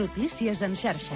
Notícies en xarxa.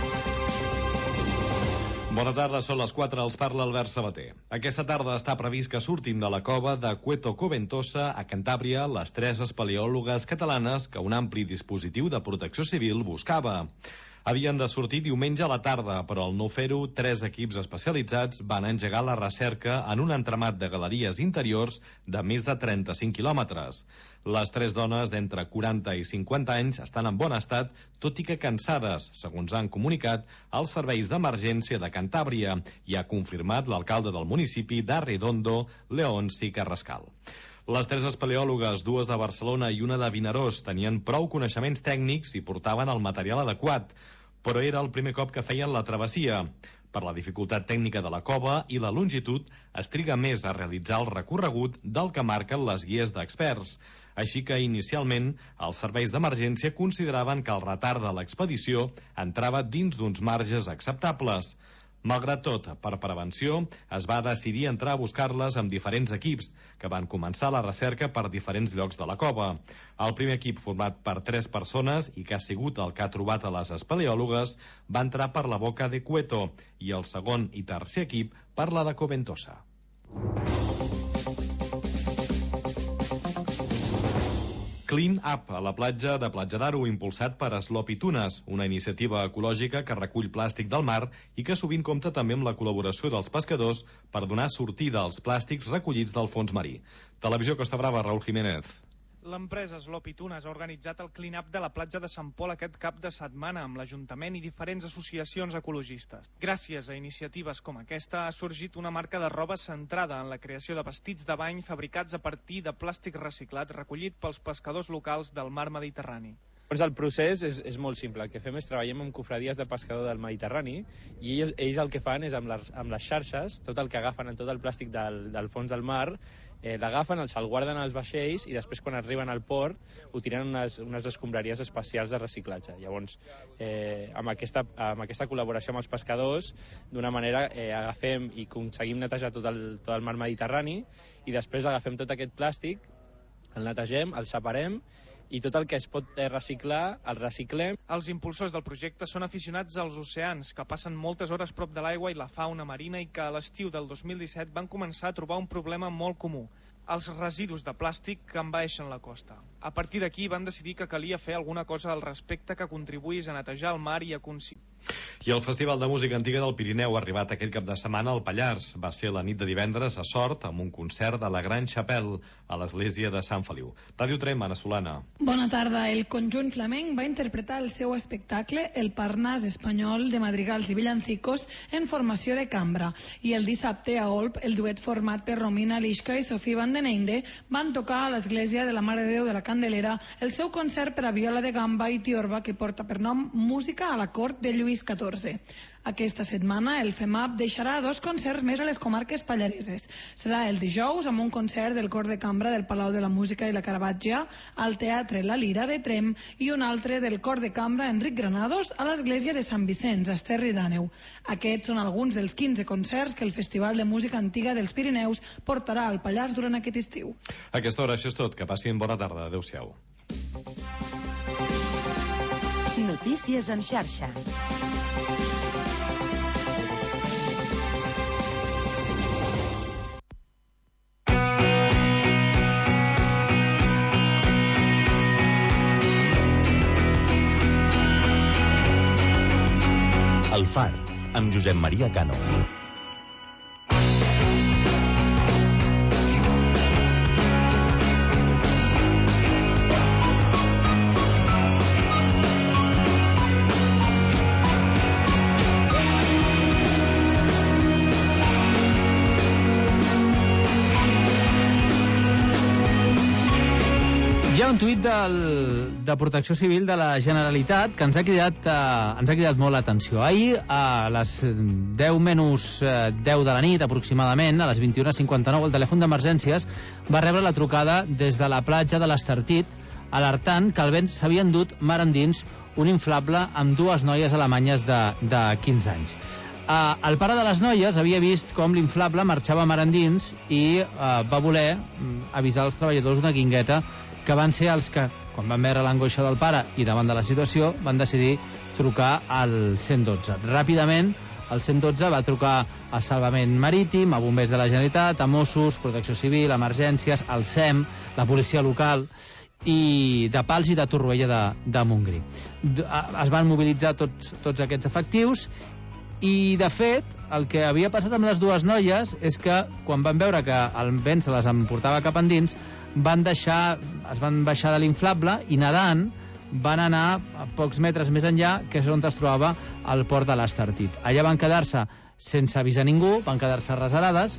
Bona tarda, són les 4, els parla Albert Sabater. Aquesta tarda està previst que surtin de la cova de Cueto Coventosa, a Cantàbria, les 3 espeleòlogues catalanes que un ampli dispositiu de protecció civil buscava. Havien de sortir diumenge a la tarda, però al no fer-ho, 3 equips especialitzats van engegar la recerca en un entramat de galeries interiors de més de 35 quilòmetres. Les 3 dones d'entre 40 i 50 anys estan en bon estat, tot i que cansades, segons han comunicat els serveis d'emergència de Cantàbria i ha confirmat l'alcalde del municipi d'Arredondo, Leonci Carrascal. Les 3 espeleòlogues, 2 de Barcelona i una de Vinaròs, tenien prou coneixements tècnics i portaven el material adequat, però era el primer cop que feien la travessia. Per la dificultat tècnica de la cova i la longitud, es triga més a realitzar el recorregut del que marquen les guies d'experts. Així que, inicialment, els serveis d'emergència consideraven que el retard de l'expedició entrava dins d'uns marges acceptables. Malgrat tot, per prevenció, es va decidir entrar a buscar-les amb diferents equips, que van començar la recerca per diferents llocs de la cova. El primer equip, format per 3 persones i que ha sigut el que ha trobat a les espeleòlogues, va entrar per la boca de Cueto i el segon i tercer equip per la de Coventosa. Clean Up, a la platja de Platja d'Aro, impulsat per Sloppy Tunes, una iniciativa ecològica que recull plàstic del mar i que sovint compta també amb la col·laboració dels pescadors per donar sortida als plàstics recollits del fons marí. Televisió Costa Brava, Raúl Jiménez. L'empresa Sloppy Tunes ha organitzat el clean-up de la platja de Sant Pol aquest cap de setmana amb l'Ajuntament i diferents associacions ecologistes. Gràcies a iniciatives com aquesta ha sorgit una marca de roba centrada en la creació de vestits de bany fabricats a partir de plàstic reciclat recollit pels pescadors locals del mar Mediterrani. Doncs el procés és molt simple. El que fem és treballem amb cofradies de pescador del Mediterrani i ells el que fan és amb les xarxes, tot el que agafen en tot el plàstic del fons del mar, l'agafen, se'l guarden als vaixells i després quan arriben al port ho tiren unes escombraries especials de reciclatge. Llavors, amb aquesta col·laboració amb els pescadors, d'una manera agafem i aconseguim netejar tot el mar Mediterrani i després agafem tot aquest plàstic, el netegem, el separem i tot el que es pot reciclar, el reciclem. Els impulsors del projecte són aficionats als oceans, que passen moltes hores prop de l'aigua i la fauna marina i que a l'estiu del 2017 van començar a trobar un problema molt comú: els residus de plàstic que envaeixen la costa. A partir d'aquí van decidir que calia fer alguna cosa al respecte que contribuís a netejar el mar i a I el Festival de Música Antiga del Pirineu ha arribat aquest cap de setmana al Pallars. Va ser la nit de divendres a Sort amb un concert de la Gran Chapelle a l'església de Sant Feliu. Ràdio Trem, Anna Solana. Bona tarda. El conjunt flamenc va interpretar el seu espectacle El Parnàs espanyol de madrigals i villancicos en formació de cambra. I el dissabte a Olp, el duet format per Romina Lischka i Sofia Van den Einde van tocar a l'església de la Mare de Déu de la Candelera el seu concert per a viola de gamba i tiorba que porta per nom Música a la cort de Lluís XIV. Aquesta setmana el FEMAP deixarà 2 concerts més a les comarques pallareses. Serà el dijous amb un concert del cor de cambra del Palau de la Música i la Caravaggio al Teatre La Lira de Trem i un altre del cor de cambra Enric Granados a l'església de Sant Vicenç, a Esterri d'Àneu. Aquests són alguns dels 15 concerts que el Festival de Música Antiga dels Pirineus portarà al Pallars durant aquest estiu. A aquesta hora això és tot. Que passin bona tarda. Adéu-siau. Notícies en xarxa. El Far, amb Josep Maria Cano. Hi ha un tuit de Protecció Civil de la Generalitat que ens ha cridat molt l'atenció. Ahir, a les 10 menys 10 de la nit, aproximadament, a les 21:59, el telèfon d'emergències va rebre la trucada des de la platja de l'Estartit, alertant que el vent s'havia endut mar endins un inflable amb 2 noies alemanyes de 15 anys. El pare de les noies havia vist com l'inflable marxava mar endins i va voler avisar els treballadors d'una guingueta, que van ser els que, quan van veure l'angoixa del pare i davant de la situació, van decidir trucar al 112. Ràpidament, el 112 va trucar a Salvament Marítim, a Bombers de la Generalitat, a Mossos, Protecció Civil, Emergències, al SEM, la policia local i de Pals i de Torroella de Montgrí. Es van mobilitzar tots aquests efectius i, de fet, el que havia passat amb les dues noies és que, quan van veure que el vent se les emportava cap endins, es van baixar de l'inflable i, nedant, van anar a pocs metres més enllà, que és on es trobava el port de l'Estartit. Allà van quedar-se sense avisar ningú, van quedar-se reserades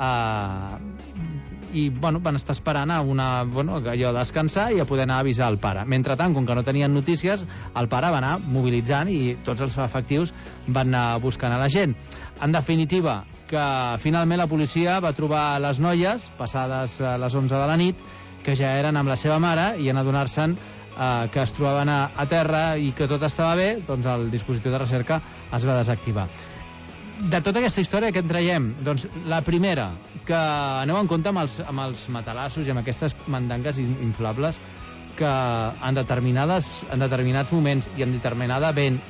i van estar esperant allò de descansar i a poder anar a avisar el pare. Mentrestant, com que no tenien notícies, el pare va anar mobilitzant i tots els efectius van anar buscant a la gent. En definitiva, que finalment la policia va trobar les noies passades les 11 de la nit, que ja eren amb la seva mare, i en adonar-se'n que es trobaven a terra i que tot estava bé, doncs el dispositiu de recerca es va desactivar. De tota aquesta història, què en traiem? Doncs la primera, que aneu en compte amb els matalassos i amb aquestes mandangues inflables que en determinats moments i en determinada vent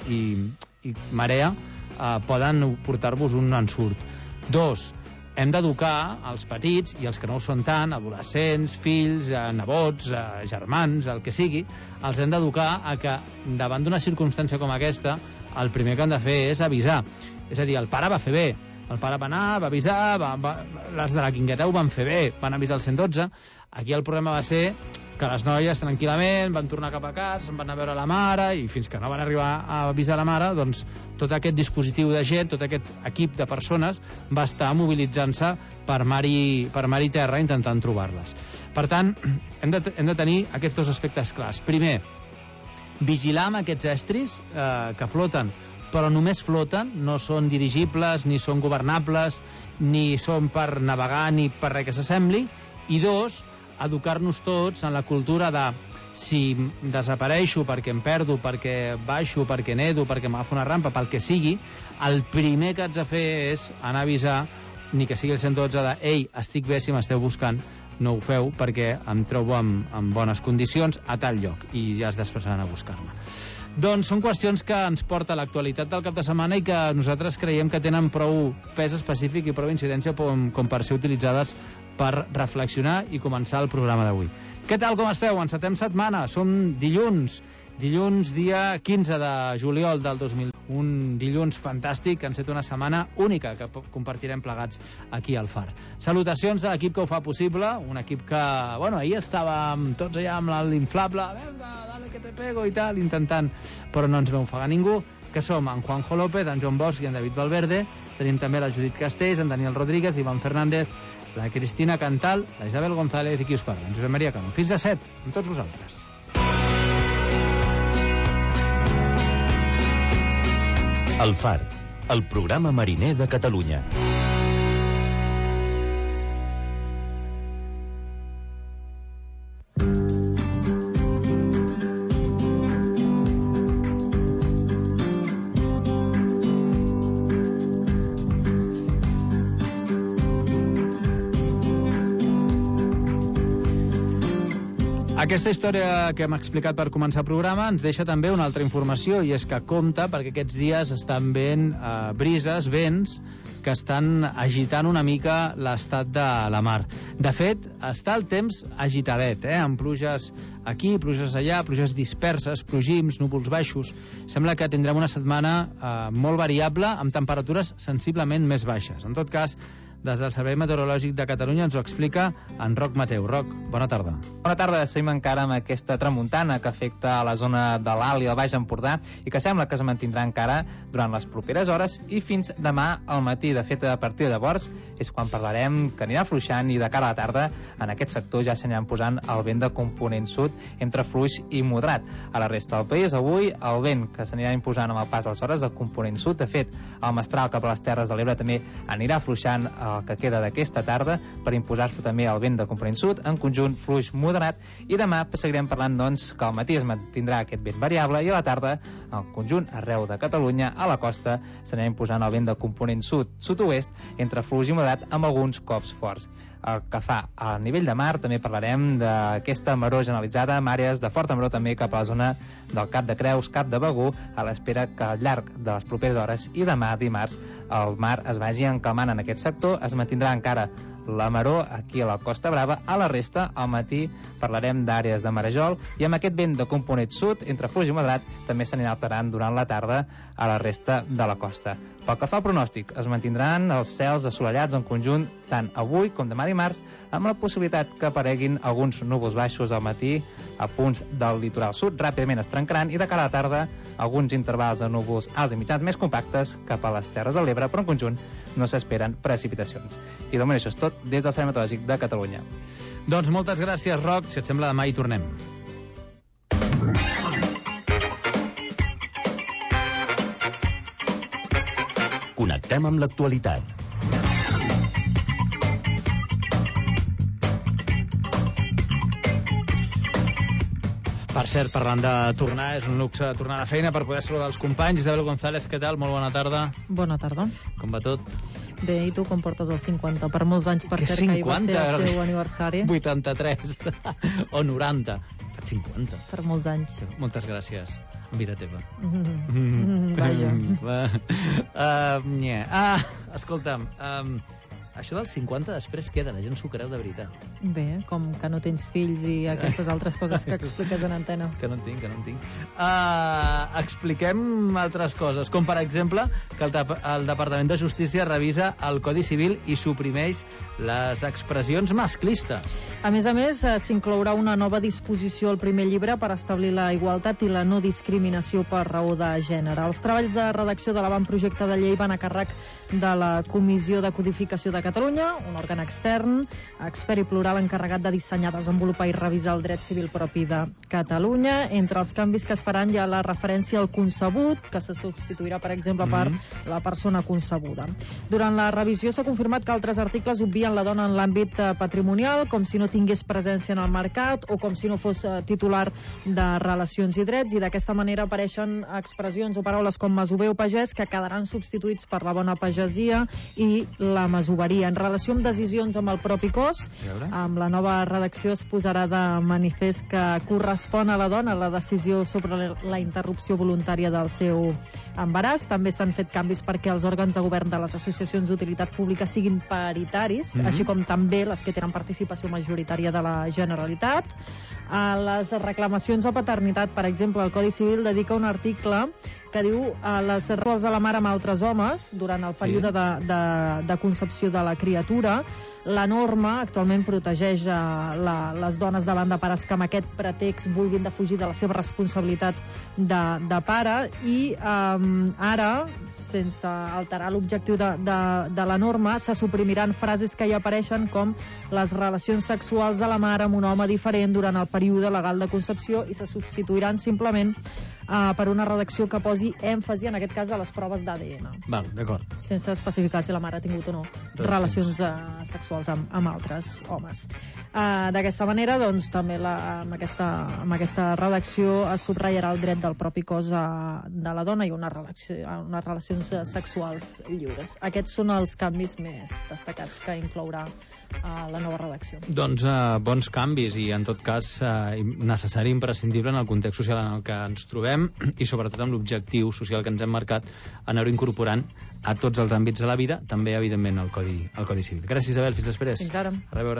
i marea poden portar-vos un ensurt. 2, hem d'educar els petits i els que no ho són tant, adolescents, fills, nebots, germans, el que sigui, els hem d'educar a que davant d'una circumstància com aquesta el primer que han de fer és avisar. És a dir, el pare va fer bé, el pare va anar, va avisar, les de la Guingueta ho van fer bé, van avisar el 112. Aquí el problema va ser que les noies tranquil·lament van tornar cap a casa, se'n van anar a veure la mare, i fins que no van arribar a avisar la mare, doncs tot aquest dispositiu de gent, tot aquest equip de persones va estar mobilitzant-se per mar i terra intentant trobar-les. Per tant, hem de tenir aquests dos aspectes clars. Primer, vigilar amb aquests estris que floten, però només floten, no són dirigibles, ni són governables, ni són per navegar, ni per res que s'assembli. I 2, educar-nos tots en la cultura de si desapareixo perquè em perdo, perquè baixo, perquè nedo, perquè m'agafo una rampa, pel que sigui, el primer que haig de fer és anar a avisar, ni que sigui el 112, de ei, estic bé, si m'esteu buscant, no ho feu perquè em trobo en bones condicions a tal lloc, i ja es desplaçaran a buscar-me. Doncs són qüestions que ens porta a l'actualitat del cap de setmana i que nosaltres creiem que tenen prou pes específic i prou incidència com per ser utilitzades per reflexionar i començar el programa d'avui. Què tal, com esteu? Encetem setmana, som dilluns dia 15 de juliol del 2000. Un dilluns fantàstic, que ens set una setmana única que compartirem plegats aquí al Far. Salutacions a l'equip que ho fa possible, un equip que, ahir estàvem tots allà amb l'inflable, venga, dale que te pego i tal, intentant, però no ens veu ofegar ningú, que som en Juanjo López, en Joan Bosch i en David Valverde. Tenim també la Judit Castells, en Daniel Rodríguez, Ivan Fernández, la Cristina Cantal, la Isabel González i qui us parla, en Josep Maria Cano. Fins a 7, amb tots vosaltres. El Far, el programa mariner de Catalunya. Aquesta història que hem explicat per començar el programa ens deixa també una altra informació, i és que compta perquè aquests dies estan venint brises, vents, que estan agitant una mica l'estat de la mar. De fet, està el temps agitadet, amb pluges aquí, pluges allà, pluges disperses, plogims, núvols baixos. Sembla que tindrem una setmana molt variable, amb temperatures sensiblement més baixes. En tot cas, des del Servei Meteorològic de Catalunya ens ho explica en Roc Mateu. Roc, bona tarda. Bona tarda. Seguim encara amb aquesta tramuntana que afecta a la zona de l'Alt i el Baix Empordà i que sembla que es mantindrà encara durant les properes hores i fins demà al matí. De fet, a partir de llavors és quan parlarem que anirà fluixant, i de cara a la tarda en aquest sector ja s'anirà posant el vent de component sud entre fluix i moderat. A la resta del país avui el vent que s'anirà imposant amb el pas de les hores de component sud. De fet, el mestral cap a les Terres de l'Ebre també anirà fluixant el que queda d'aquesta tarda per imposar-se també el vent de component sud, en conjunt fluix moderat, i demà seguirem parlant doncs que al matí es mantindrà aquest vent variable i a la tarda el conjunt arreu de Catalunya a la costa s'anirà imposant el vent de component sud-sud-oest entre fluix i moderat amb alguns cops forts. el que fa a nivell de mar. També parlarem d'aquesta maror generalitzada amb àrees de forta maror també cap a la zona del Cap de Creus, Cap de Begur, a l'espera que al llarg de les properes hores i demà dimarts el mar es vagi encalmant en aquest sector. Es mantindrà encara la maror aquí a la Costa Brava. A la resta, al matí parlarem d'àrees de marejol i amb aquest vent de component sud, entre fluix i moderat, també s'anirà alterant durant la tarda a la resta de la costa. Pel que fa al pronòstic, es mantindran els cels assolellats en conjunt tant avui com demà dimarts, amb la possibilitat que apareguin alguns núvols baixos al matí a punts del litoral sud, ràpidament es trencaran, i de cara a la tarda alguns intervals de núvols alts i mitjans més compactes cap a les Terres de l'Ebre, però en conjunt no s'esperen precipitacions. I de moment això és tot des del Servei Meteorològic de Catalunya. Doncs moltes gràcies, Roc. Si et sembla, demà hi tornem. Connectem amb l'actualitat. Per cert, parlant de tornar, és un luxe tornar a la feina per poder saludar els companys. Isabel González, què tal? Molt bona tarda. Bona tarda. Com va tot? Bé, i tu com portes els 50? Per molts anys, per cert, que ahir va ser el seu aniversari. 83 o 90. Faig 50. Per molts anys. Moltes gràcies. En vida teva. Vaja. Escolta'm, això dels 50 després queda, la gent s'ho creu de veritat. Bé, com que no tens fills i aquestes altres coses que expliques en antena. Que no en tinc. Expliquem altres coses, com per exemple que el Departament de Justícia revisa el Codi Civil i suprimeix les expressions masclistes. A més, s'inclourà una nova disposició al primer llibre per establir la igualtat i la no discriminació per raó de gènere. Els treballs de redacció de l'avantprojecte de llei van a càrrec de la Comissió de Codificació de Catalunya, un òrgan extern, expert i plural encarregat de dissenyar, desenvolupar i revisar el dret civil propi de Catalunya. Entre els canvis que es faran hi ha la referència al concebut, que se substituirà, per exemple, per la persona concebuda. Durant la revisió s'ha confirmat que altres articles obvien la dona en l'àmbit patrimonial, com si no tingués presència en el mercat o com si no fos titular de relacions i drets, i d'aquesta manera apareixen expressions o paraules com masover o pagès que quedaran substituïts per la bona pagesia i la masoveria. En relació amb decisions amb el propi cos, amb la nova redacció es posarà de manifest que correspon a la dona la decisió sobre la interrupció voluntària del seu embaràs. També s'han fet canvis perquè els òrgans de govern de les associacions d'utilitat pública siguin paritaris, així com també les que tenen participació majoritària de la Generalitat. A les reclamacions a paternitat, per exemple, el Codi Civil dedica un article que diu les roles de la mare amb altres homes durant el període de concepció de la criatura. La norma actualment protegeix les dones davant de pares que amb aquest pretext vulguin defugir de la seva responsabilitat de pare, i ara, sense alterar l'objectiu de la norma, se suprimiran frases que hi apareixen com les relacions sexuals de la mare amb un home diferent durant el període legal de concepció, i se substituiran simplement per una redacció que posi èmfasi, en aquest cas, a les proves d'ADN. Val, d'acord. Sense especificar si la mare ha tingut o no relacions sexuals amb altres homes. D'aquesta manera, doncs, també amb aquesta redacció es subratllarà el dret del propi cos de la dona i unes relacions sexuals lliures. Aquests són els canvis més destacats que inclourà la nova redacció. Doncs bons canvis, i en tot cas necessari i imprescindible en el context social en el que ens trobem, i sobretot amb l'objectiu social que ens hem marcat, anar-ho incorporant a tots els àmbits de la vida, també evidentment al Codi Civil. Gràcies, Isabel, fins després. Fins ara. A reveure.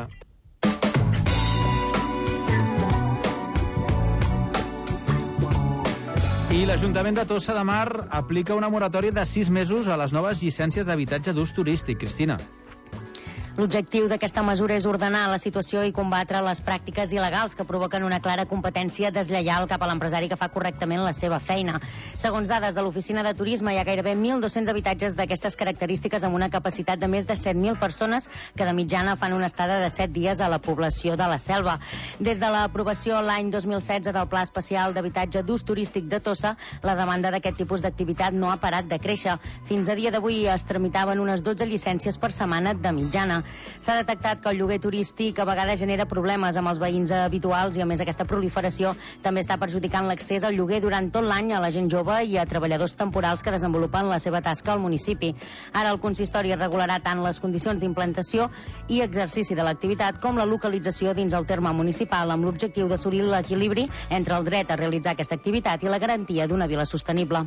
I l'Ajuntament de Tossa de Mar aplica una moratòria de 6 mesos a les noves llicències d'habitatge d'ús turístic. Cristina. L'objectiu d'aquesta mesura és ordenar la situació i combatre les pràctiques il·legals que provoquen una clara competència deslleial cap a l'empresari que fa correctament la seva feina. Segons dades de l'Oficina de Turisme, hi ha gairebé 1.200 habitatges d'aquestes característiques amb una capacitat de més de 7.000 persones que de mitjana fan una estada de 7 dies a la població de la Selva. Des de l'aprovació l'any 2016 del Pla Especial d'Habitatge d'Ús Turístic de Tossa, la demanda d'aquest tipus d'activitat no ha parat de créixer. Fins a dia d'avui es tramitaven unes 12 llicències per setmana de mitjana. S'ha detectat que el lloguer turístic a vegades genera problemes amb els veïns habituals i, a més, aquesta proliferació també està perjudicant l'accés al lloguer durant tot l'any a la gent jove i a treballadors temporals que desenvolupen la seva tasca al municipi. Ara el consistori regularà tant les condicions d'implantació i exercici de l'activitat com la localització dins el terme municipal, amb l'objectiu d'assolir l'equilibri entre el dret a realitzar aquesta activitat i la garantia d'una vila sostenible.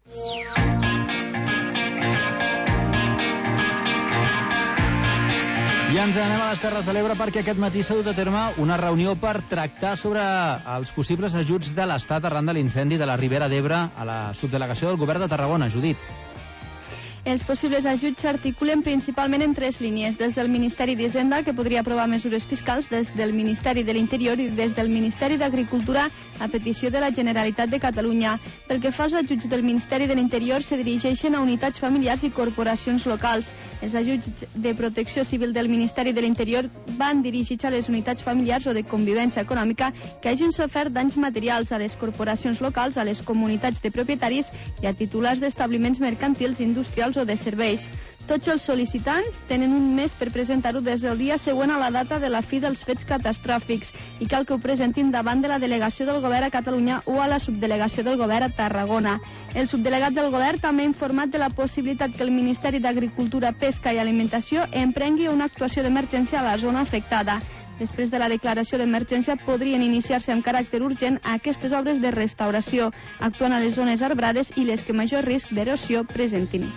I ens anem a les Terres de l'Ebre perquè aquest matí s'ha dut a terme una reunió per tractar sobre els possibles ajuts de l'Estat arran de l'incendi de la Ribera d'Ebre a la subdelegació del Govern de Tarragona. Judit. Els possibles ajuts s'articulen principalment en 3 línies, des del Ministeri d'Hisenda, que podria aprovar mesures fiscals, des del Ministeri de l'Interior i des del Ministeri d'Agricultura a petició de la Generalitat de Catalunya. Pel que fa als ajuts del Ministeri de l'Interior, se dirigeixen a unitats familiars i corporacions locals. Els ajuts de protecció civil del Ministeri de l'Interior van dirigits a les unitats familiars o de convivència econòmica que hagin sofert danys materials, a les corporacions locals, a les comunitats de propietaris i a titulars d'establiments mercantils, industrials o de serveis. Tots els sol·licitants tenen un mes per presentar-ho des del dia següent a la data de la fi dels fets catastròfics i cal que ho presentin davant de la delegació del Govern a Catalunya o a la subdelegació del Govern a Tarragona. El subdelegat del Govern també ha informat de la possibilitat que el Ministeri d'Agricultura, Pesca i Alimentació emprengui una actuació d'emergència a la zona afectada. Després de la declaració d'emergència podrien iniciar-se amb caràcter urgent aquestes obres de restauració, actuant a les zones arbrades i les que major risc d'erosió presentin.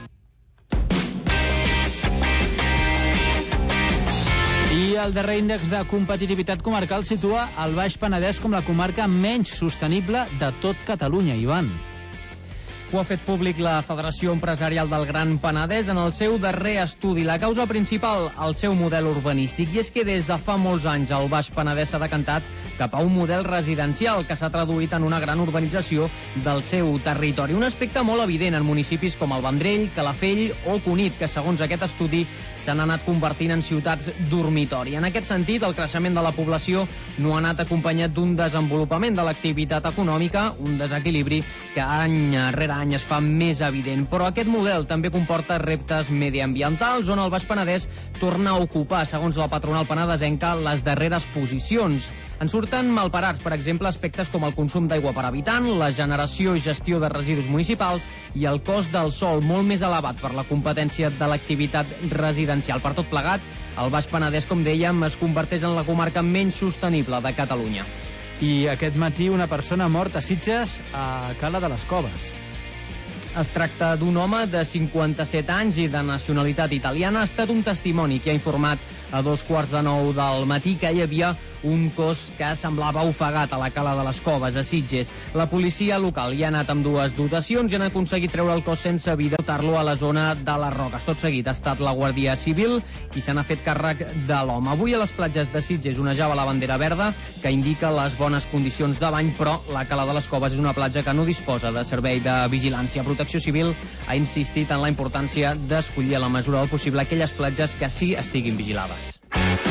I el darrer índex de competitivitat comarcal situa el Baix Penedès com la comarca menys sostenible de tot Catalunya, Ivan. Ho ha fet públic la Federació Empresarial del Gran Penedès en el seu darrer estudi. La causa principal, el seu model urbanístic. I és que des de fa molts anys el Baix Penedès s'ha decantat cap a un model residencial que s'ha traduït en una gran urbanització del seu territori. Un aspecte molt evident en municipis com el Vendrell, Calafell o Cunit, que segons aquest estudi s'han anat convertint en ciutats dormitori. En aquest sentit, el creixement de la població no ha anat acompanyat d'un desenvolupament de l'activitat econòmica, un desequilibri que any rere any es fa més evident. Però aquest model també comporta reptes mediambientals, on el Baix Penedès torna a ocupar, segons la patronal penedesenca, les darreres posicions. En surten malparats, per exemple, aspectes com el consum d'aigua per habitant, la generació i gestió de residus municipals i el cost del sòl, molt més elevat per la competència de l'activitat residencial. Per tot plegat, el Baix Penedès, com dèiem, es converteix en la comarca menys sostenible de Catalunya. I aquest matí una persona morta a Sitges a Cala de les Coves. Es tracta d'un home de 57 anys i de nacionalitat italiana. Ha estat un testimoni que ha informat a 8:45 del matí que hi havia un cos que semblava ofegat a la Cala de les Coves, a Sitges. La policia local hi ha anat amb 2 dotacions i han aconseguit treure el cos sense vida i portar-lo a la zona de les Roques. Tot seguit ha estat la Guàrdia Civil qui se n'ha fet càrrec de l'home. Avui a les platges de Sitges onejava la bandera verda que indica les bones condicions de bany, però la Cala de les Coves és una platja que no disposa de servei de vigilància. Protecció Civil ha insistit en la importància d'escollir a la mesura del possible aquelles platges que sí estiguin vigilades.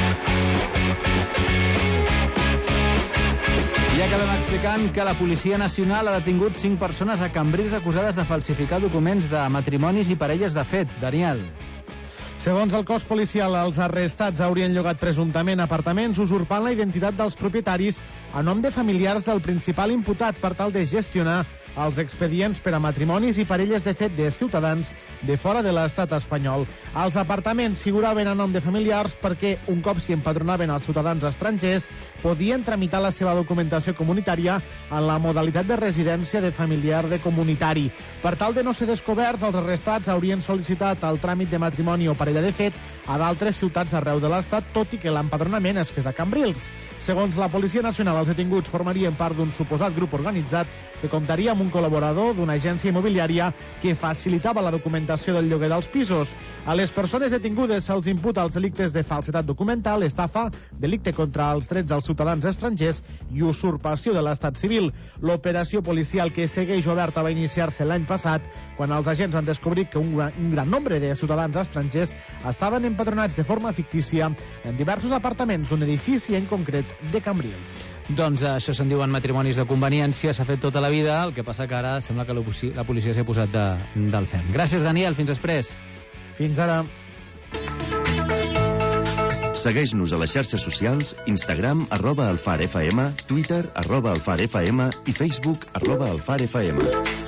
I acabem explicant que la Policia Nacional ha detingut 5 persones a Cambrils acusades de falsificar documents de matrimonis i parelles de fet. Daniel. Segons el cos policial, els arrestats haurien llogat presumptament apartaments usurpant la identitat dels propietaris a nom de familiars del principal imputat per tal de gestionar els expedients per a matrimonis i parelles de fet de ciutadans de fora de l'estat espanyol. Els apartaments figuraven a nom de familiars perquè, un cop s'hi empadronaven els ciutadans estrangers, podien tramitar la seva documentació comunitària en la modalitat de residència de familiar de comunitari. Per tal de no ser descoberts, els arrestats haurien sol·licitat el tràmit de matrimoni o parella de fet a d'altres ciutats d'arreu de l'estat, tot i que l'empadronament es fes a Cambrils. Segons la Policia Nacional, els detinguts formarien part d'un suposat grup organitzat que comptaria amb un col·laborador d'una agència immobiliària que facilitava la documentació del lloguer dels pisos. A les persones detingudes se'ls imputa els delictes de falsedat documental, estafa, delicte contra els drets dels ciutadans estrangers i usurpació de l'estat civil. L'operació policial que segueix oberta va iniciar-se l'any passat quan els agents van descobrir que un gran nombre de ciutadans estrangers estaven empadronats de forma fictícia en diversos apartaments d'un edifici en concret de Cambrils. Doncs això se'n diuen matrimonis de conveniència, s'ha fet tota la vida, el que passa que ara sembla que la policia s'ha posat del fem. Gràcies, Daniel, fins després. Fins ara. Segueix-nos a les xarxes socials, Instagram, @alfarfm, Twitter, @alfarfm i Facebook, @alfarfm.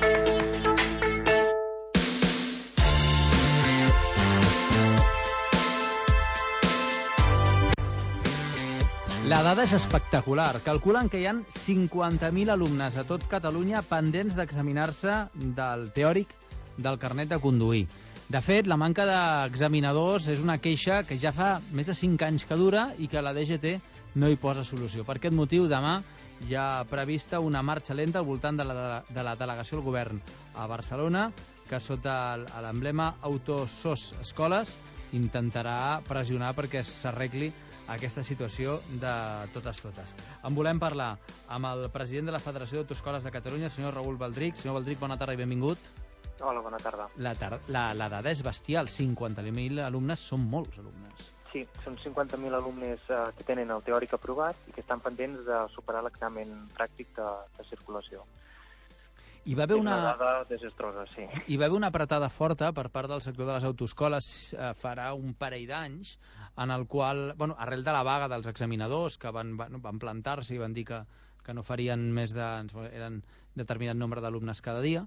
La dada és espectacular. Calculen que hi ha 50.000 alumnes a tot Catalunya pendents d'examinar-se del teòric del carnet de conduir. De fet, la manca d'examinadors és una queixa que ja fa més de 5 anys que dura i que la DGT no hi posa solució. Per aquest motiu, demà hi ha prevista una marxa lenta al voltant de la delegació del govern a Barcelona, que sota l'emblema Autosos Escoles intentarà pressionar perquè s'arregli aquesta situació de totes. En volem parlar amb el president de la Federació d'Autoescoles de Catalunya, el senyor Raül Baldric. Senyor Baldric, bona tarda i benvingut. Hola, bona tarda. La dada és bestial, 50.000 alumnes són molts alumnes. Sí, són 50.000 alumnes que tenen el teòric aprovat i que estan pendents de superar l'examen pràctic de circulació. Hi va haver una dada desastrosa, sí. Hi va haver una apretada forta per part del sector de les autoescoles farà un parell d'anys, en el qual, arrel de la vaga dels examinadors, que van plantar-se i van dir que no farien més eren determinat nombre d'alumnes cada dia,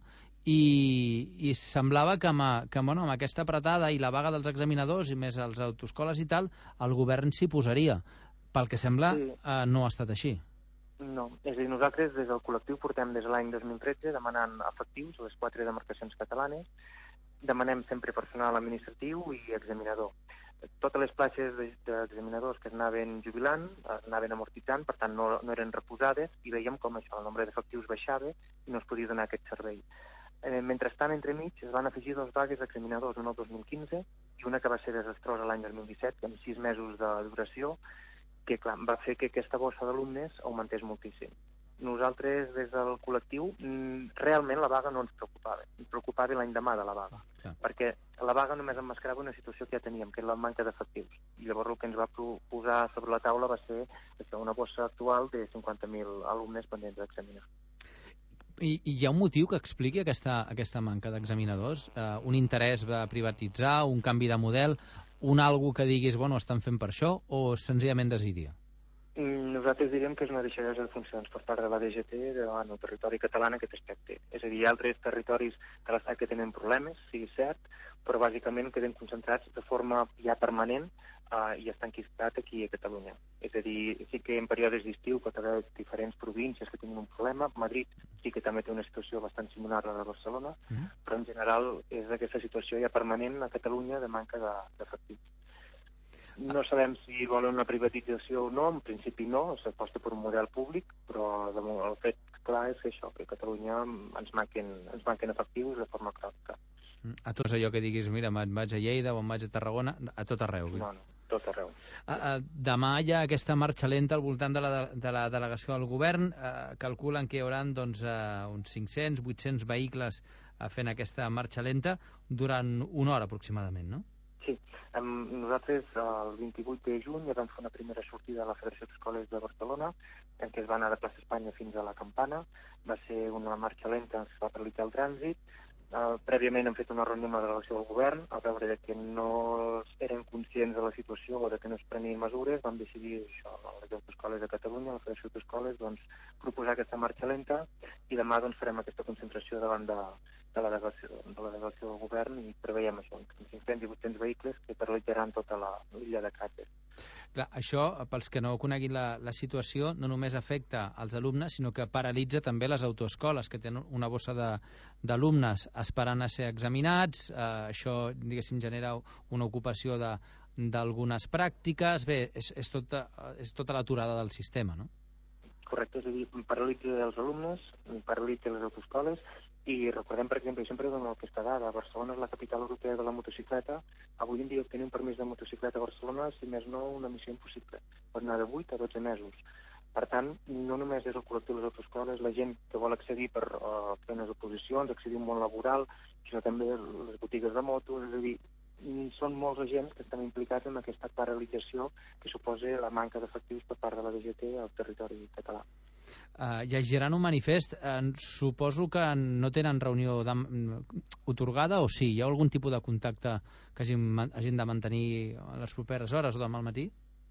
i semblava que amb aquesta apretada i la vaga dels examinadors i més els autoescoles i tal, el govern s'hi posaria. Pel que sembla, no ha estat així. No, és a dir, nosaltres des del col·lectiu portem des de l'any 2013 demanant efectius a les 4 demarcacions catalanes, demanem sempre personal administratiu i examinador. Totes les places d'examinadors que es anaven jubilant, anaven amortitzant, per tant no eren reposades, i veiem com això, el nombre d'efectius baixava i no es podia donar aquest servei. Mentrestant, entremig, es van afegir 2 vagues d'examinadors, una el 2015 i una que va ser desastrosa l'any 2017, amb 6 mesos de duració, que clar, va fer que aquesta bossa d'alumnes augmentés moltíssim. Nosaltres, des del col·lectiu, realment la vaga no ens preocupava. Ens preocupava l'endemà de la vaga, perquè la vaga només emmascarava una situació que ja teníem, que és la manca d'efectius. I llavors el que ens va posar sobre la taula va ser una bossa actual de 50.000 alumnes pendents d'examinar. I hi ha un motiu que expliqui aquesta manca d'examinadors? Un interès de privatitzar, un canvi de model, algo que diguis, estan fent per això, o senzillament desídia? Nosaltres diríem que és una deixadesa de funcions per part de la DGT davant el territori català en aquest aspecte. És a dir, hi ha altres territoris de l'Estat que tenen problemes, sí, cert, però bàsicament queden concentrats de forma ja permanent i estan enquistats aquí a Catalunya. És a dir, sí que en períodes d'estiu pot haver diferents províncies que tenen un problema. Madrid sí que també té una situació bastant similar a la de Barcelona, però en general és aquesta situació ja permanent a Catalunya de manca d'efectius. No sabem si volen una privatització o no, en principi no, s'aposta per un model públic, però el fet clar és que això, que a Catalunya ens manquen efectius de forma crònica. A tots allò que diguis, mira, me'n vaig a Lleida o em vaig a Tarragona, a tot arreu. No, tot arreu. Demà hi ha aquesta marxa lenta al voltant de la delegació del govern. Calculen que hi haurà uns 500, 800 vehicles fent aquesta marxa lenta durant una hora aproximadament, no? Sí. Nosaltres el 28 de juny ja vam fer una primera sortida a la Federació d'Escoles de Barcelona, en què es va anar de plaça Espanya fins a la Campana. Va ser una marxa lenta, es va paralitzar el trànsit. Prèviament hem fet una reunió amb la delegació del govern a veure que no eren conscients de la situació o que no es prenien mesures. Vam decidir això, a les autoescoles de Catalunya, a la Federació d'Escoles, proposar aquesta marxa lenta i demà farem aquesta concentració davant de la delegació del govern i preveiem això, uns 500 i 800 vehicles que paralitzaran tota l'illa de Càcer. Clar, això, pels que no coneguin la situació, no només afecta als alumnes, sinó que paralitza també les autoescoles, que tenen una bossa d'alumnes esperant a ser examinats. Això, diguéssim, genera una ocupació d'algunes pràctiques. Bé, és tota l'aturada del sistema, no? Correcte, és a dir, paralitza els alumnes, paralitza les autoescoles. I recordem, per exemple, sempre dono aquesta dada, Barcelona és la capital europea de la motocicleta. Avui en dia obtenir un permís de motocicleta a Barcelona, si més no, una missió impossible. Pot anar de 8 a 12 mesos. Per tant, no només és el col·lectiu de les autoescoles, la gent que vol accedir per fer unes oposicions, accedir a un món laboral, sinó també les botigues de moto, és a dir, són molts agents que estan implicats en aquesta paralització que suposa la manca d'efectius per part de la DGT al territori català. Llegiran un manifest. Suposo que no tenen reunió otorgada, o sí? Hi ha algun tipus de contacte que hagin de mantenir a les properes hores o demà al matí?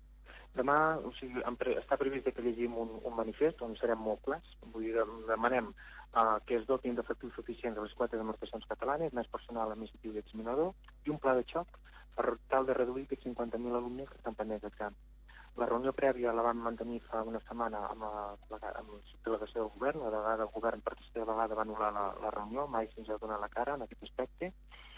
Demà, està previst que llegim un manifest on serem molt clars. Vull dir, demanem que es dotin d'efectius suficients a les 4 demarcacions catalanes, més personal administratiu i examinador, i un pla de xoc per tal de reduir aquests 50.000 alumnes que estan pendents d'examen. La reunió prèvia la vam mantenir fa una setmana amb la delegació del govern. La delegada del govern per tercera vegada va anul·lar la reunió, mai se'ns ha donat la cara en aquest aspecte,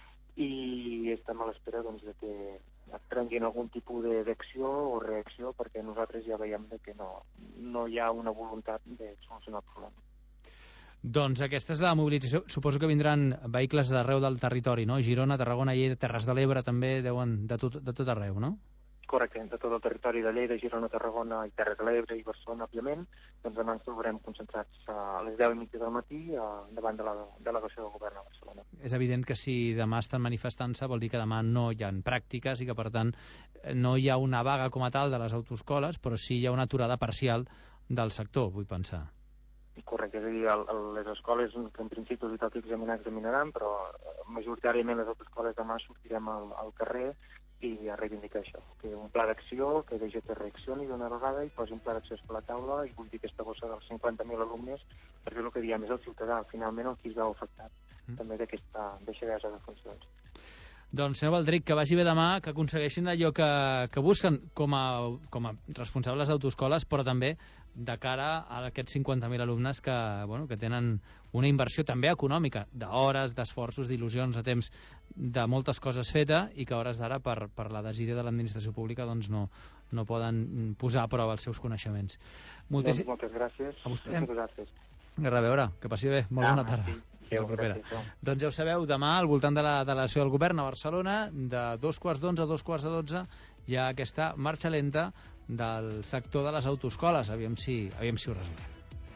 i estem a l'espera de que prenguin algun tipus d'acció o reacció, perquè nosaltres ja veiem que no hi ha una voluntat de solucionar el problema. Doncs aquesta és la mobilització. Suposo que vindran vehicles d'arreu del territori, no? Girona, Tarragona, Lleida, Terres de l'Ebre també deuen de tot arreu, no? Correcte, de tot el territori de Lleida, Girona, Tarragona i Terres de l'Ebre i Barcelona, òbviament. Doncs demà ens trobarem concentrats a les 10:30 del matí davant de la delegació del govern a Barcelona. És evident que si demà estan manifestant-se vol dir que demà no hi ha pràctiques i que, per tant, no hi ha una vaga com a tal de les autoescoles, però sí hi ha una aturada parcial del sector, vull pensar. Correcte, és a dir, les escoles que en principi els toca examinaran, però majoritàriament les autoescoles demà sortirem al carrer i a reivindicar això, que un pla d'acció, que DGT reaccioni d'una vegada i posi un pla d'acció a la taula i vull dir aquesta bossa dels 50.000 alumnes, perquè el que diem és el ciutadà, finalment el qui es veu afectat també d'aquesta deixadesa de funcions. Doncs, senyor Baldric, que vagi bé demà, que aconsegueixin allò que busquen com a responsables d'autoescoles, però també de cara a aquests 50.000 alumnes que tenen una inversió també econòmica, d'hores, d'esforços, d'il·lusions, de temps, de moltes coses feta, i que a hores d'ara, per la desídia de l'administració pública, doncs no poden posar a prova els seus coneixements. Moltes gràcies. A vostè. Moltes gràcies. A reveure, que passi bé. Molt bona tarda. Sí. Fins la propera. Doncs ja ho sabeu, demà al voltant de la delegació del govern a Barcelona, de 11:15 a 11:45, hi ha aquesta marxa lenta del sector de les autoescoles. Aviam si ho resolem.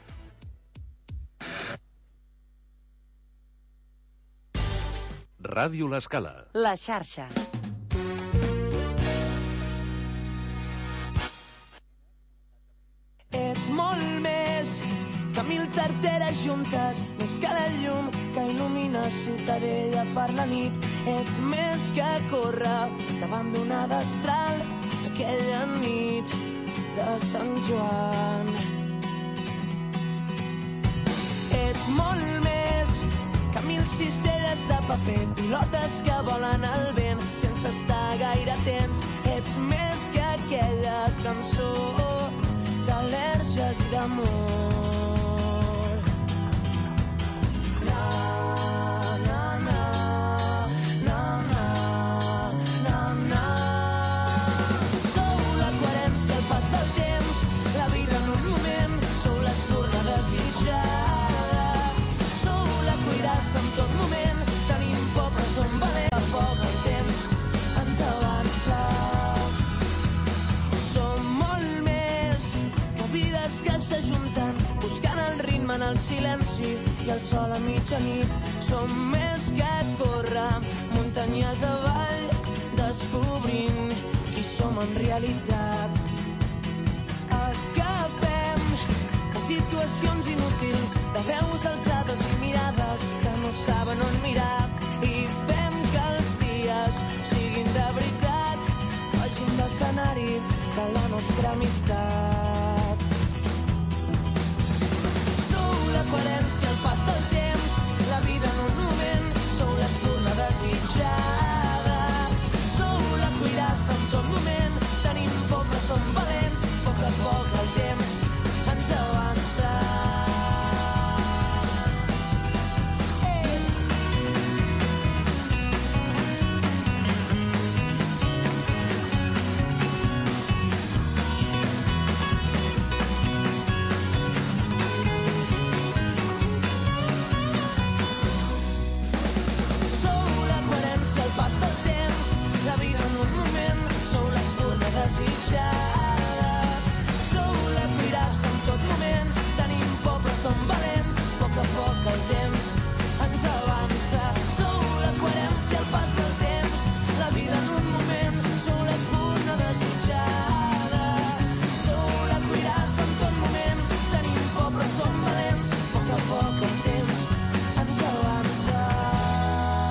Ràdio L'Escala. La xarxa. Ets molt més que 1000 tarteres juntes, més que la llum que il·lumina Ciutadella per la nit. Ets més que córrer davant d'una destral aquella nit de Sant Joan. Ets molt més que 1000 cistelles de paper, pilotes que volen al vent sense estar gaire atents. Ets més que aquella cançó d'al·lèrgies i d'amor. En el silenci i el sol a mitjanit. Som més que córrer muntanyes avall, descobrint qui som en realitat. Escapem de situacions inútils, de veus alçades i mirades que no saben on mirar, i fem que els dies siguin de veritat, facin d'escenari de la nostra amistat. La coherència, el pas del temps, la vida en un moment, sou l'espurna desitjada, sou la cuirassa en tot moment, tenim por però som valents, a poc el temps ens avança.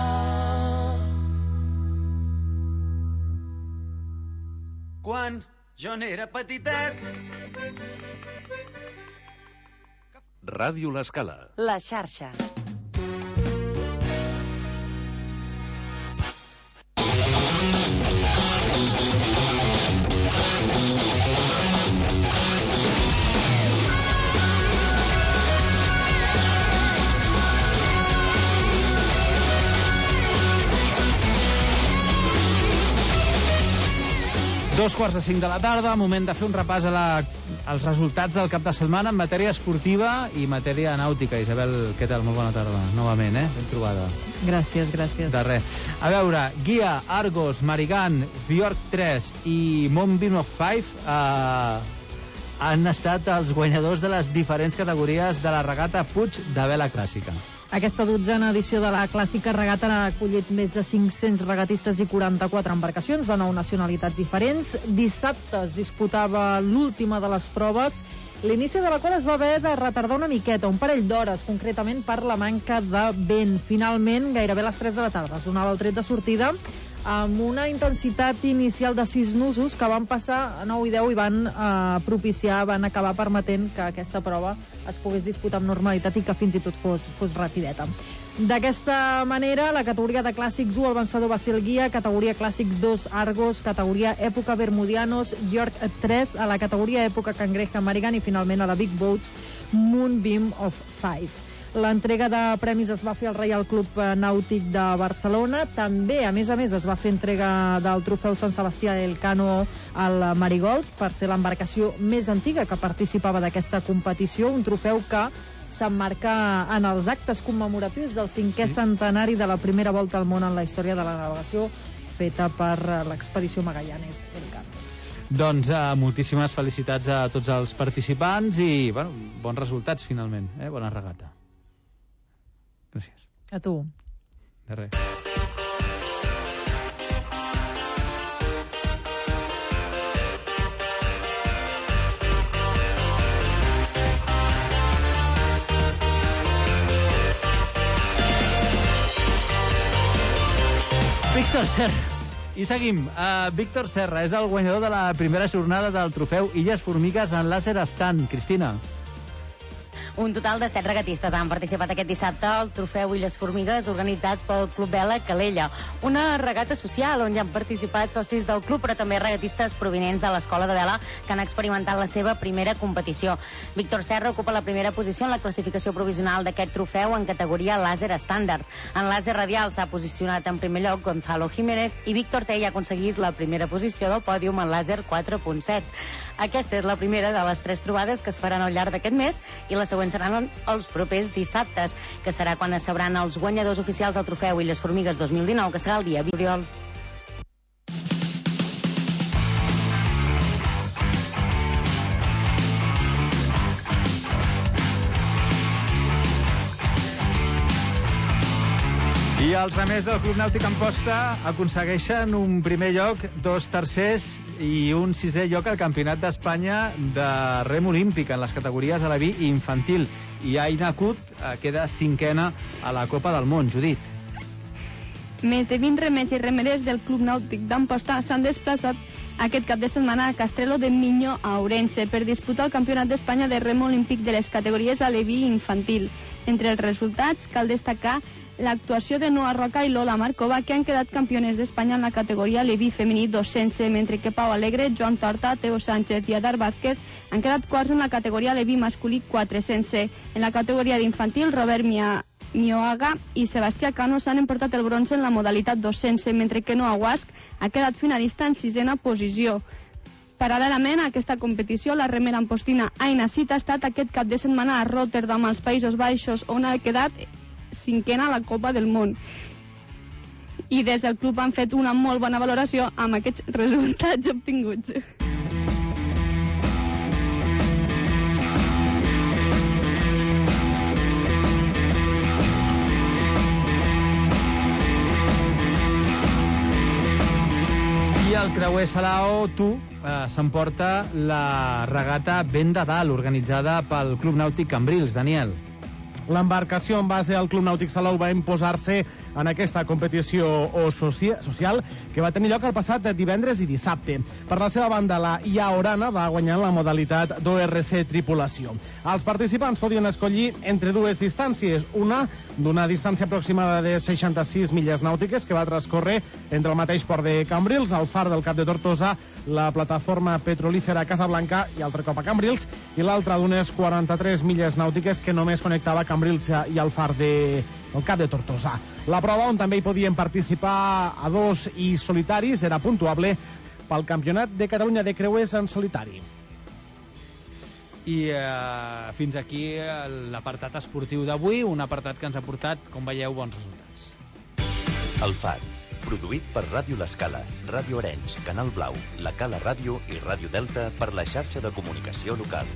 Quan Jo n'era petitet. Ràdio L'Escala. La xarxa. Dos quarts de 5 de la tarda, moment de fer un repàs als resultats del cap de setmana en matèria esportiva i matèria nàutica. Isabel, què tal? Molt bona tarda, novament, ben trobada. Gràcies, gràcies. De res. A veure, Guia, Argos, Marigan, Fjord 3 i Moonbeam of Five han estat els guanyadors de les diferents categories de la regata Puig de Vela Clàssica. Aquesta 12a edició de la clàssica regata ha acollit més de 500 regatistes i 44 embarcacions de 9 nacionalitats diferents. Dissabte es disputava l'última de les proves, l'inici de la qual es va haver de retardar una miqueta, un parell d'hores, concretament per la manca de vent. Finalment, gairebé a les 3 de la tarda, es donava el tret de sortida amb una intensitat inicial de 6 nusos que van passar a 9 i 10 i van van acabar permetent que aquesta prova es pogués disputar amb normalitat i que fins i tot fos rapideta. D'aquesta manera, la categoria de Clàssics 1, el vencedor va ser el Guia, categoria Clàssics 2, Argos, categoria Època Bermudianos, York 3, a la categoria Època Cangreja, Marigan i finalment a la Big Boats, Moonbeam of Five. L'entrega de premis es va fer al Reial Club Nàutic de Barcelona. També, a més, es va fer entrega del trofeu Sant Sebastià del Cano al Marigold per ser l'embarcació més antiga que participava d'aquesta competició, un trofeu que s'emmarca en els actes commemoratius del 5è centenari de la primera volta al món en la història de la navegació feta per l'expedició Magallanes del Cano. Doncs moltíssimes felicitats a tots els participants i bons resultats finalment, bona regata. Gràcies. A tu. De res. Víctor Serra. I seguim. Víctor Serra és el guanyador de la primera jornada del trofeu Illes Formigues en làser stand. Cristina. Un total de 7 regatistes han participat aquest dissabte al trofeu Illes Formigues organitzat pel Club Vela Calella. Una regata social on hi han participat socis del club, però també regatistes provinents de l'escola de vela que han experimentat la seva primera competició. Víctor Serra ocupa la primera posició en la classificació provisional d'aquest trofeu en categoria làser estàndard. En làser radial s'ha posicionat en primer lloc Gonzalo Jiménez i Víctor Tell ha aconseguit la primera posició del pòdium en làser 4.7. Aquesta és la primera de les 3 trobades que es faran al llarg d'aquest mes i la següent seran els propers dissabtes, que serà quan es sabran els guanyadors oficials al trofeu Illes Formigues 2019, que serà el dia 20 de juliol. I els remers del Club Nàutic Amposta aconsegueixen un primer lloc, 2 tercers i un 6è lloc al Campionat d'Espanya de rem olímpic en les categories aleví i infantil. I Aina Cut queda 5ena a la Copa del Món. Judit. Més de 20 remers i remeres del Club Nàutic d'Amposta s'han desplaçat aquest cap de setmana a Castrelo de Miño, a Ourense, per disputar el Campionat d'Espanya de rem olímpic de les categories aleví i infantil. Entre els resultats cal destacar l'actuació de Noa Roca i Lola Marcova, que han quedat campiones d'Espanya en la categoria aleví femení 200, mentre que Pau Alegre, Joan Torta, Teo Sánchez i Adar Vázquez han quedat quarts en la categoria aleví masculí 400. En la categoria d'infantil, Robert Mioaga i Sebastià Cano s'han emportat el bronze en la modalitat 200, mentre que Noa Guasc ha quedat finalista en 6ena posició. Paral·lelament a aquesta competició, la remera ampostina Aina Cita ha estat aquest cap de setmana a Rotterdam, als Països Baixos, on ha quedat 5ena a la Copa del Món. I des del club han fet una molt bona valoració amb aquests resultats obtinguts. I el creuer Salao, s'emporta la regata Vent de Dalt, organitzada pel Club Nàutic Cambrils. Daniel. L'embarcació en base al Club Nàutic Salou va imposar-se en aquesta competició social que va tenir lloc el passat divendres i dissabte. Per la seva banda, la IA Orana va guanyar la modalitat d'ORC tripulació. Els participants podien escollir entre dues distàncies, una d'una distància aproximada de 66 milles nàutiques que va transcorrer entre el mateix port de Cambrils, el far del Cap de Tortosa, la plataforma petrolífera Casablanca i altre cop a Cambrils, i l'altra d'unes 43 milles nàutiques que només connectava Cambrils i el far del Cap de Tortosa. La prova, on també hi podien participar a dos i solitaris, era puntuable pel Campionat de Catalunya de creuers en solitari. I fins aquí l'apartat esportiu d'avui, un apartat que ens ha portat, com veieu, bons resultats. El Far, produït per Ràdio L'Escala, Ràdio Arenys, Canal Blau, La Cala Ràdio i Ràdio Delta per la xarxa de comunicació local.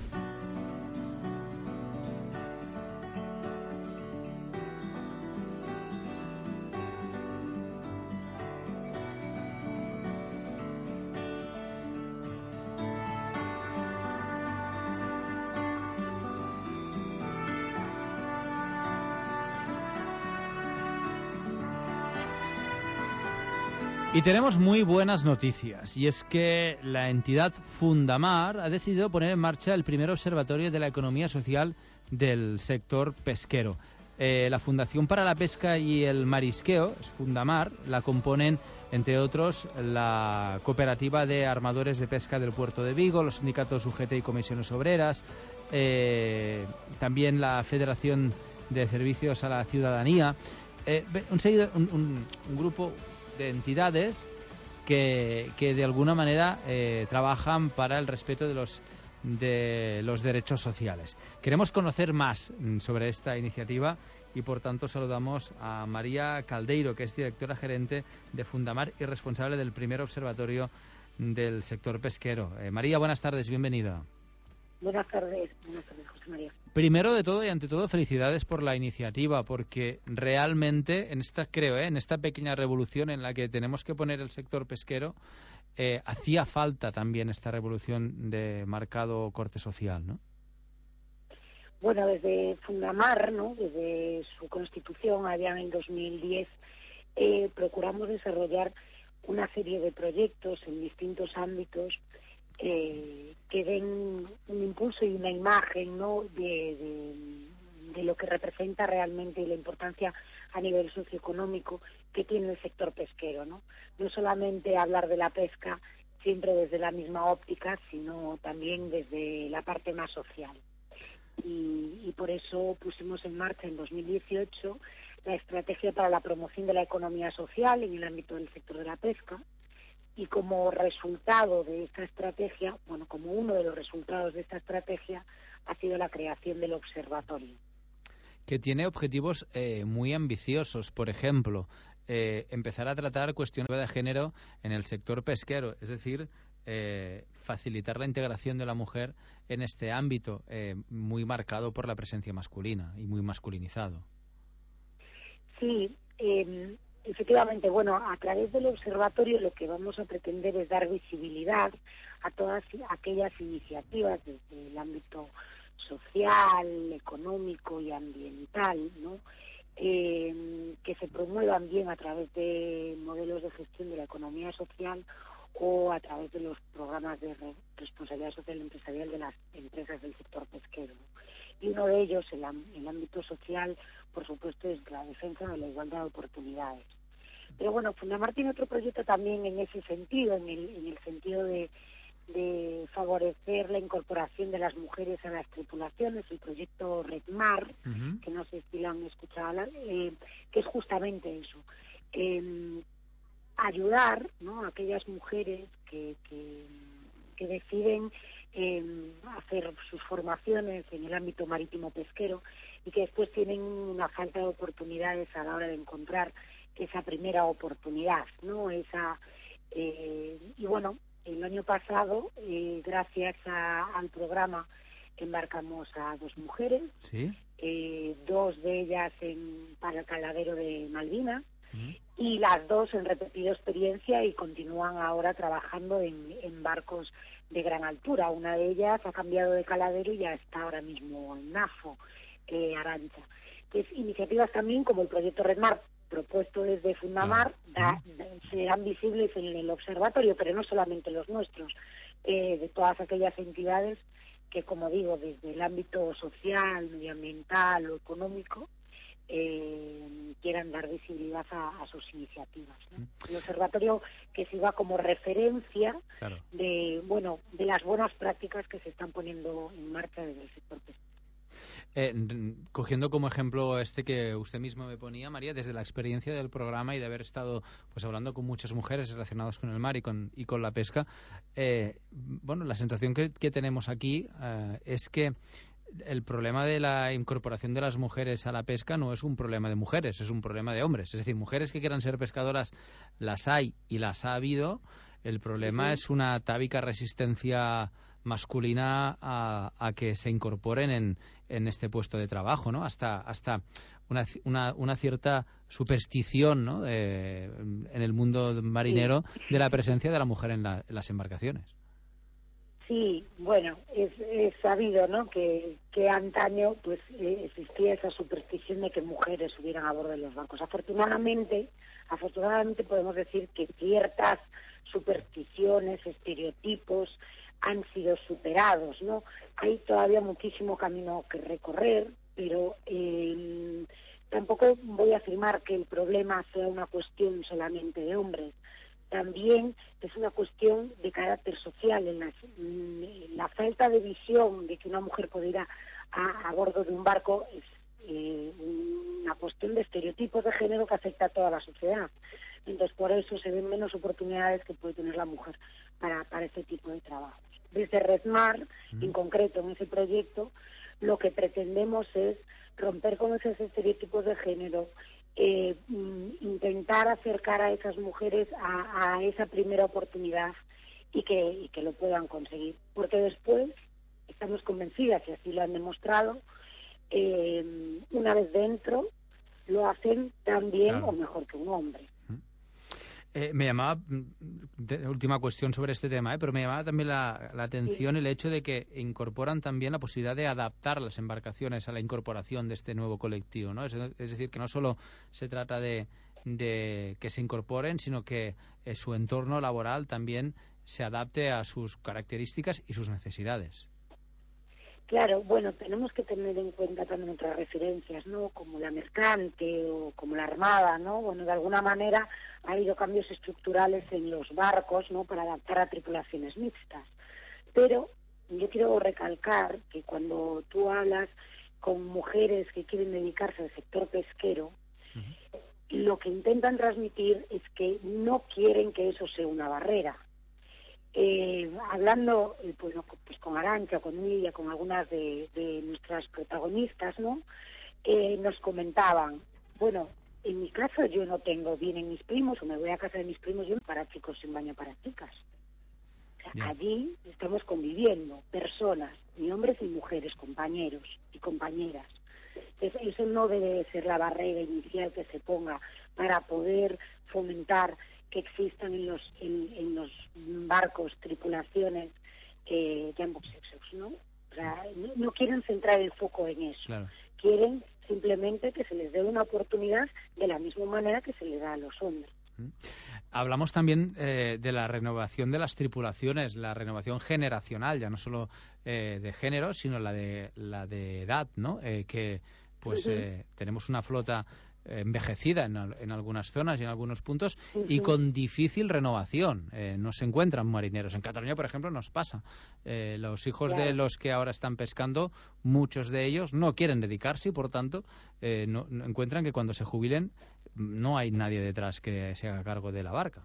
Y tenemos muy buenas noticias, y es que la entidad Fundamar ha decidido poner en marcha el primer observatorio de la economía social del sector pesquero. La Fundación para la Pesca y el Marisqueo, es Fundamar, la componen, entre otros, la Cooperativa de Armadores de Pesca del Puerto de Vigo, los sindicatos UGT y Comisiones Obreras, también la Federación de Servicios a la Ciudadanía, un grupo de entidades que de alguna manera trabajan para el respeto de los derechos sociales. Queremos conocer más sobre esta iniciativa y por tanto saludamos a María Caldeiro, que es directora gerente de Fundamar y responsable del primer observatorio del sector pesquero. María, buenas tardes, bienvenida. Buenas tardes, José María. Primero de todo y ante todo, felicidades por la iniciativa, porque realmente en esta pequeña revolución en la que tenemos que poner el sector pesquero, hacía falta también esta revolución de marcado corte social, ¿no? Bueno, desde Fundamar, ¿no?, desde su constitución allá en 2010, procuramos desarrollar una serie de proyectos en distintos ámbitos que den un impulso y una imagen, ¿no?, de lo que representa realmente la importancia a nivel socioeconómico que tiene el sector pesquero, ¿no? No solamente hablar de la pesca siempre desde la misma óptica, sino también desde la parte más social. Y por eso pusimos en marcha en 2018 la estrategia para la promoción de la economía social en el ámbito del sector de la pesca. Y como resultado de esta estrategia, bueno, como uno de los resultados de esta estrategia, ha sido la creación del observatorio. Que tiene objetivos muy ambiciosos, por ejemplo, empezar a tratar cuestiones de género en el sector pesquero, es decir, facilitar la integración de la mujer en este ámbito muy marcado por la presencia masculina y muy masculinizado. Sí, efectivamente, bueno, a través del observatorio lo que vamos a pretender es dar visibilidad a todas aquellas iniciativas desde el ámbito social, económico y ambiental, ¿no?, que se promuevan bien a través de modelos de gestión de la economía social o a través de los programas de responsabilidad social empresarial de las empresas del sector pesquero. Y uno de ellos, en el ámbito social, por supuesto, es la defensa de la igualdad de oportunidades. Pero bueno, Fundamar tiene otro proyecto también en ese sentido, en el sentido de favorecer la incorporación de las mujeres a las tripulaciones, el proyecto Redmar, que no sé si lo han escuchado hablar, que es justamente eso, ayudar, ¿no?, a aquellas mujeres que deciden hacer sus formaciones en el ámbito marítimo pesquero y que después tienen una falta de oportunidades a la hora de encontrar esa primera oportunidad, ¿no? Y bueno, el año pasado, gracias al programa, embarcamos a 2 mujeres, ¿sí?, 2 de ellas para el caladero de Malvina, y las 2 en repetido experiencia y continúan ahora trabajando en barcos de gran altura. Una de ellas ha cambiado de caladero y ya está ahora mismo en NAFO. Arantxa. Entonces, iniciativas también como el proyecto Redmar, propuesto desde Fundamar, serán visibles en el observatorio, pero no solamente los nuestros, de todas aquellas entidades que, como digo, desde el ámbito social, medioambiental o económico, quieran dar visibilidad a sus iniciativas, ¿no? El observatorio que sirva como referencia de las buenas prácticas que se están poniendo en marcha desde el sector pesquero. Cogiendo como ejemplo este que usted mismo me ponía, María, desde la experiencia del programa y de haber estado pues hablando con muchas mujeres relacionadas con el mar y con la pesca, la sensación que tenemos aquí es que el problema de la incorporación de las mujeres a la pesca no es un problema de mujeres, es un problema de hombres. Es decir, mujeres que quieran ser pescadoras las hay y las ha habido. El problema es una atávica resistencia masculina a que se incorporen en este puesto de trabajo, ¿no? Hasta una cierta superstición, ¿no? En el mundo marinero de la presencia de la mujer en las embarcaciones. Sí, bueno, es sabido, ¿no?, que antaño pues existía esa superstición de que mujeres subieran a bordo de los barcos. Afortunadamente podemos decir que ciertas supersticiones, estereotipos han sido superados, ¿no? Hay todavía muchísimo camino que recorrer, pero tampoco voy a afirmar que el problema sea una cuestión solamente de hombres. También es una cuestión de carácter social, en la falta de visión de que una mujer puede ir a bordo de un barco es una cuestión de estereotipos de género que afecta a toda la sociedad. Entonces, por eso se ven menos oportunidades que puede tener la mujer para este tipo de trabajos. Desde Redmar, en concreto en ese proyecto, lo que pretendemos es romper con esos estereotipos de género, intentar acercar a esas mujeres a esa primera oportunidad y que lo puedan conseguir. Porque después, estamos convencidas, y así lo han demostrado, una vez dentro, lo hacen tan bien o mejor que un hombre. Me llamaba, última cuestión sobre este tema, pero me llamaba también la atención el hecho de que incorporan también la posibilidad de adaptar las embarcaciones a la incorporación de este nuevo colectivo, ¿no? Es decir, que no solo se trata de que se incorporen, sino que su entorno laboral también se adapte a sus características y sus necesidades. Claro, bueno, tenemos que tener en cuenta también otras referencias, ¿no?, como la mercante o como la armada, ¿no? Bueno, de alguna manera ha habido cambios estructurales en los barcos, ¿no?, para adaptar a tripulaciones mixtas. Pero yo quiero recalcar que cuando tú hablas con mujeres que quieren dedicarse al sector pesquero, lo que intentan transmitir es que no quieren que eso sea una barrera. Hablando pues con Arantxa, con Nidia, con algunas de nuestras protagonistas, ¿no?, nos comentaban, bueno, en mi caso yo no tengo, vienen mis primos o me voy a casa de mis primos, yo para chicos sin baño para chicas. O sea, allí estamos conviviendo personas, ni hombres ni mujeres, compañeros y compañeras. Entonces, eso no debe ser la barrera inicial que se ponga para poder fomentar que existan en los barcos tripulaciones de ambos sexos, ¿no? O sea, no quieren centrar el foco en eso. Claro. Quieren simplemente que se les dé una oportunidad de la misma manera que se le da a los hombres. Hablamos también de la renovación de las tripulaciones, la renovación generacional, ya no solo de género, sino la de edad, ¿no? Que pues tenemos una flota envejecida en algunas zonas y en algunos puntos y con difícil renovación. No se encuentran marineros. En Cataluña, por ejemplo, nos pasa. Los hijos de los que ahora están pescando, muchos de ellos no quieren dedicarse y, por tanto, no encuentran que cuando se jubilen no hay nadie detrás que se haga cargo de la barca.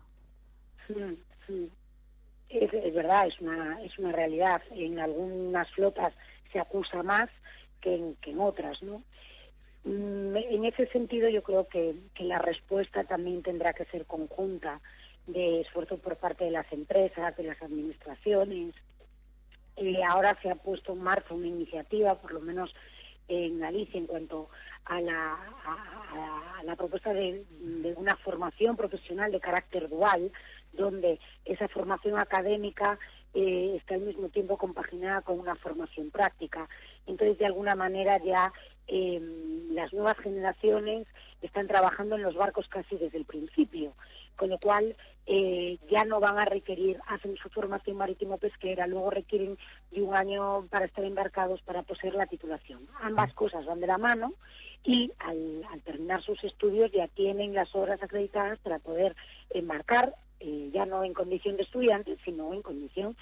Es verdad, es una realidad. En algunas flotas se acusa más que en otras, ¿no? En ese sentido yo creo que la respuesta también tendrá que ser conjunta, de esfuerzo por parte de las empresas, de las administraciones. Ahora se ha puesto en marcha una iniciativa, por lo menos en Galicia, en cuanto a la propuesta de una formación profesional de carácter dual, donde esa formación académica está al mismo tiempo compaginada con una formación práctica. Entonces, de alguna manera ya las nuevas generaciones están trabajando en los barcos casi desde el principio, con lo cual ya no van a requerir, hacen su formación marítimo-pesquera, luego requieren de un año para estar embarcados para poseer la titulación. Ambas cosas van de la mano y al terminar sus estudios ya tienen las horas acreditadas para poder embarcar, ya no en condición de estudiante, sino en condición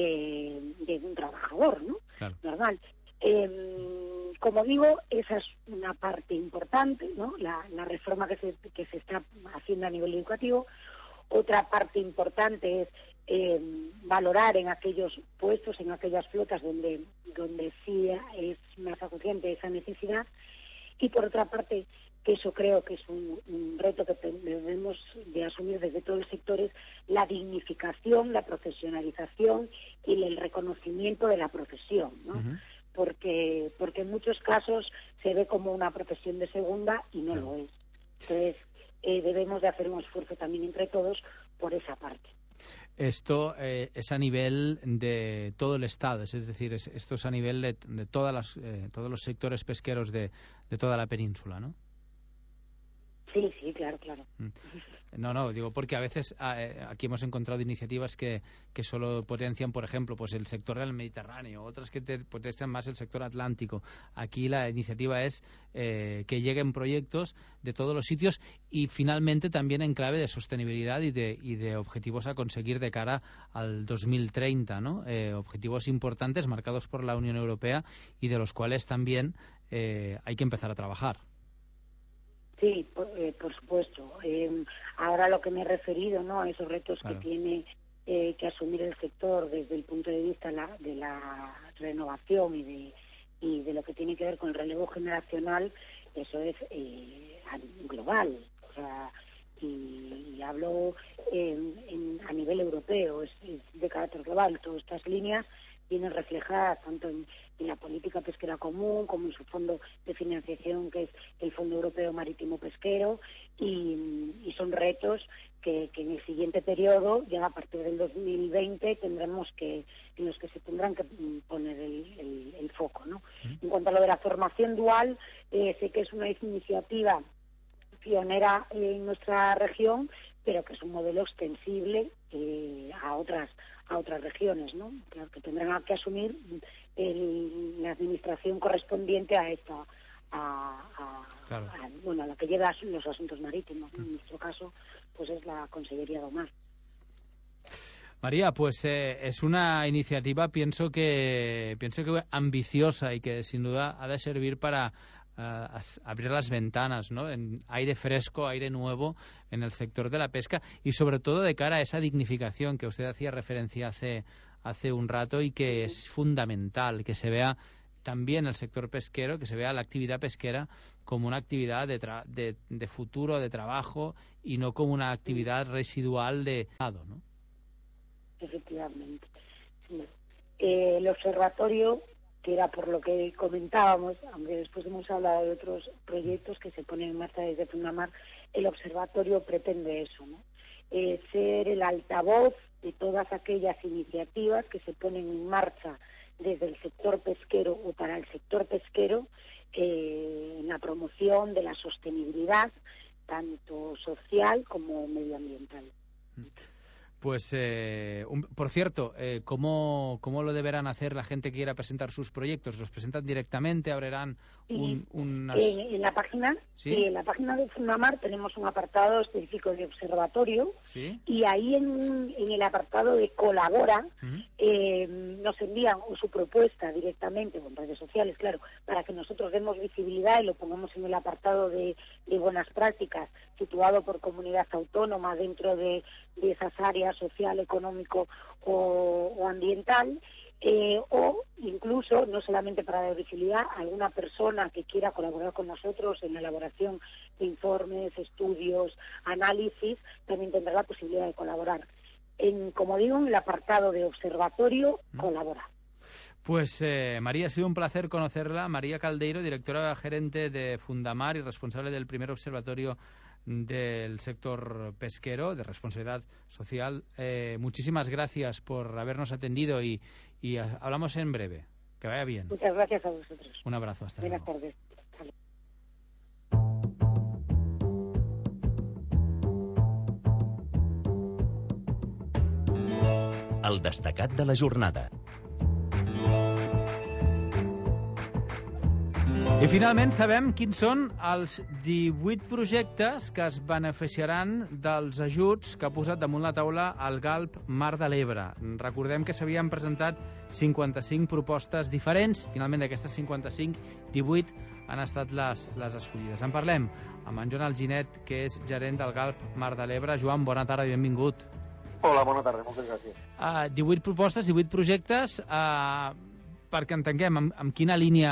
de un trabajador, ¿no? Claro. Normal. Como digo, esa es una parte importante, ¿no? La reforma que se está haciendo a nivel educativo. Otra parte importante es valorar en aquellos puestos, en aquellas flotas donde sí es más acuciante esa necesidad. Y por otra parte, que eso creo que es un reto que debemos de asumir desde todos los sectores, la dignificación, la profesionalización y el reconocimiento de la profesión, ¿no? Uh-huh. Porque en muchos casos se ve como una profesión de segunda y no lo es. Entonces, debemos de hacer un esfuerzo también entre todos por esa parte. Esto es a nivel de todo el Estado, es decir, esto es a nivel de todos los sectores pesqueros de toda la península, ¿no? Sí, claro. No, digo porque a veces aquí hemos encontrado iniciativas que solo potencian, por ejemplo, pues el sector del Mediterráneo, otras que potencian más el sector atlántico. Aquí la iniciativa es que lleguen proyectos de todos los sitios y finalmente también en clave de sostenibilidad y de objetivos a conseguir de cara al 2030, ¿no? Objetivos importantes marcados por la Unión Europea y de los cuales también hay que empezar a trabajar. Sí, por supuesto. Ahora lo que me he referido, ¿no?, a esos retos claro. que tiene que asumir el sector desde el punto de vista de la renovación y de lo que tiene que ver con el relevo generacional, eso es global. O sea, y hablo a nivel europeo, es de carácter global. Todas estas líneas vienen reflejadas tanto en la política pesquera común como en su fondo de financiación, que es el Fondo Europeo Marítimo Pesquero, y son retos que en el siguiente periodo, ya a partir del 2020, en los que se tendrán que poner el foco, ¿no? En cuanto a lo de la formación dual, sé que es una iniciativa pionera en nuestra región, pero que es un modelo extensible a otras regiones, ¿no? Que tendrán que asumir la administración correspondiente a esta, claro. a la que lleva los asuntos marítimos, ¿no? En nuestro caso, pues es la Consellería do Mar. María, pues es una iniciativa, pienso que ambiciosa y que sin duda ha de servir para abrir las ventanas, ¿no?, en aire fresco, aire nuevo en el sector de la pesca y sobre todo de cara a esa dignificación que usted hacía referencia hace un rato y que es fundamental, que se vea también el sector pesquero, que se vea la actividad pesquera como una actividad de futuro, de trabajo y no como una actividad residual de lado, ¿no? Efectivamente. Sí. El observatorio, que era por lo que comentábamos, aunque después hemos hablado de otros proyectos que se ponen en marcha desde Fundamar, el observatorio pretende eso, ¿no? Ser el altavoz de todas aquellas iniciativas que se ponen en marcha desde el sector pesquero o para el sector pesquero, en la promoción de la sostenibilidad, tanto social como medioambiental. Pues, por cierto, ¿cómo lo deberán hacer la gente que quiera presentar sus proyectos? ¿Los presentan directamente? ¿Abrirán unas...? En la página, ¿sí? En la página de Fundamar tenemos un apartado específico de observatorio, ¿sí? Y ahí en el apartado de colabora, nos envían su propuesta directamente, con redes sociales, claro, para que nosotros demos visibilidad y lo pongamos en el apartado de buenas prácticas, situado por comunidad autónoma dentro de esas áreas social, económico o ambiental, o incluso, no solamente para dar visibilidad, alguna persona que quiera colaborar con nosotros en la elaboración de informes, estudios, análisis, también tendrá la posibilidad de colaborar. Como digo, en el apartado de observatorio, colabora. Pues María, ha sido un placer conocerla. María Caldeiro, directora gerente de Fundamar y responsable del primer observatorio del sector pesquero, de responsabilidad social. Muchísimas gracias por habernos atendido y hablamos en breve. Que vaya bien. Muchas gracias a vosotros. Un abrazo, hasta luego. Buenas tardes. El destacat de la jornada. I finalment sabem quins són els 18 projectes que es beneficiaran dels ajuts que ha posat damunt la taula el GALP Mar de l'Ebre. Recordem que s'havien presentat 55 propostes diferents. Finalment, d'aquestes 55, 18 han estat les escollides. En parlem amb en Joan Alginet, que és gerent del GALP Mar de l'Ebre. Joan, bona tarda i benvingut. Hola, bona tarda, moltes gràcies. 18 propostes, 18 projectes, perquè entenguem amb quina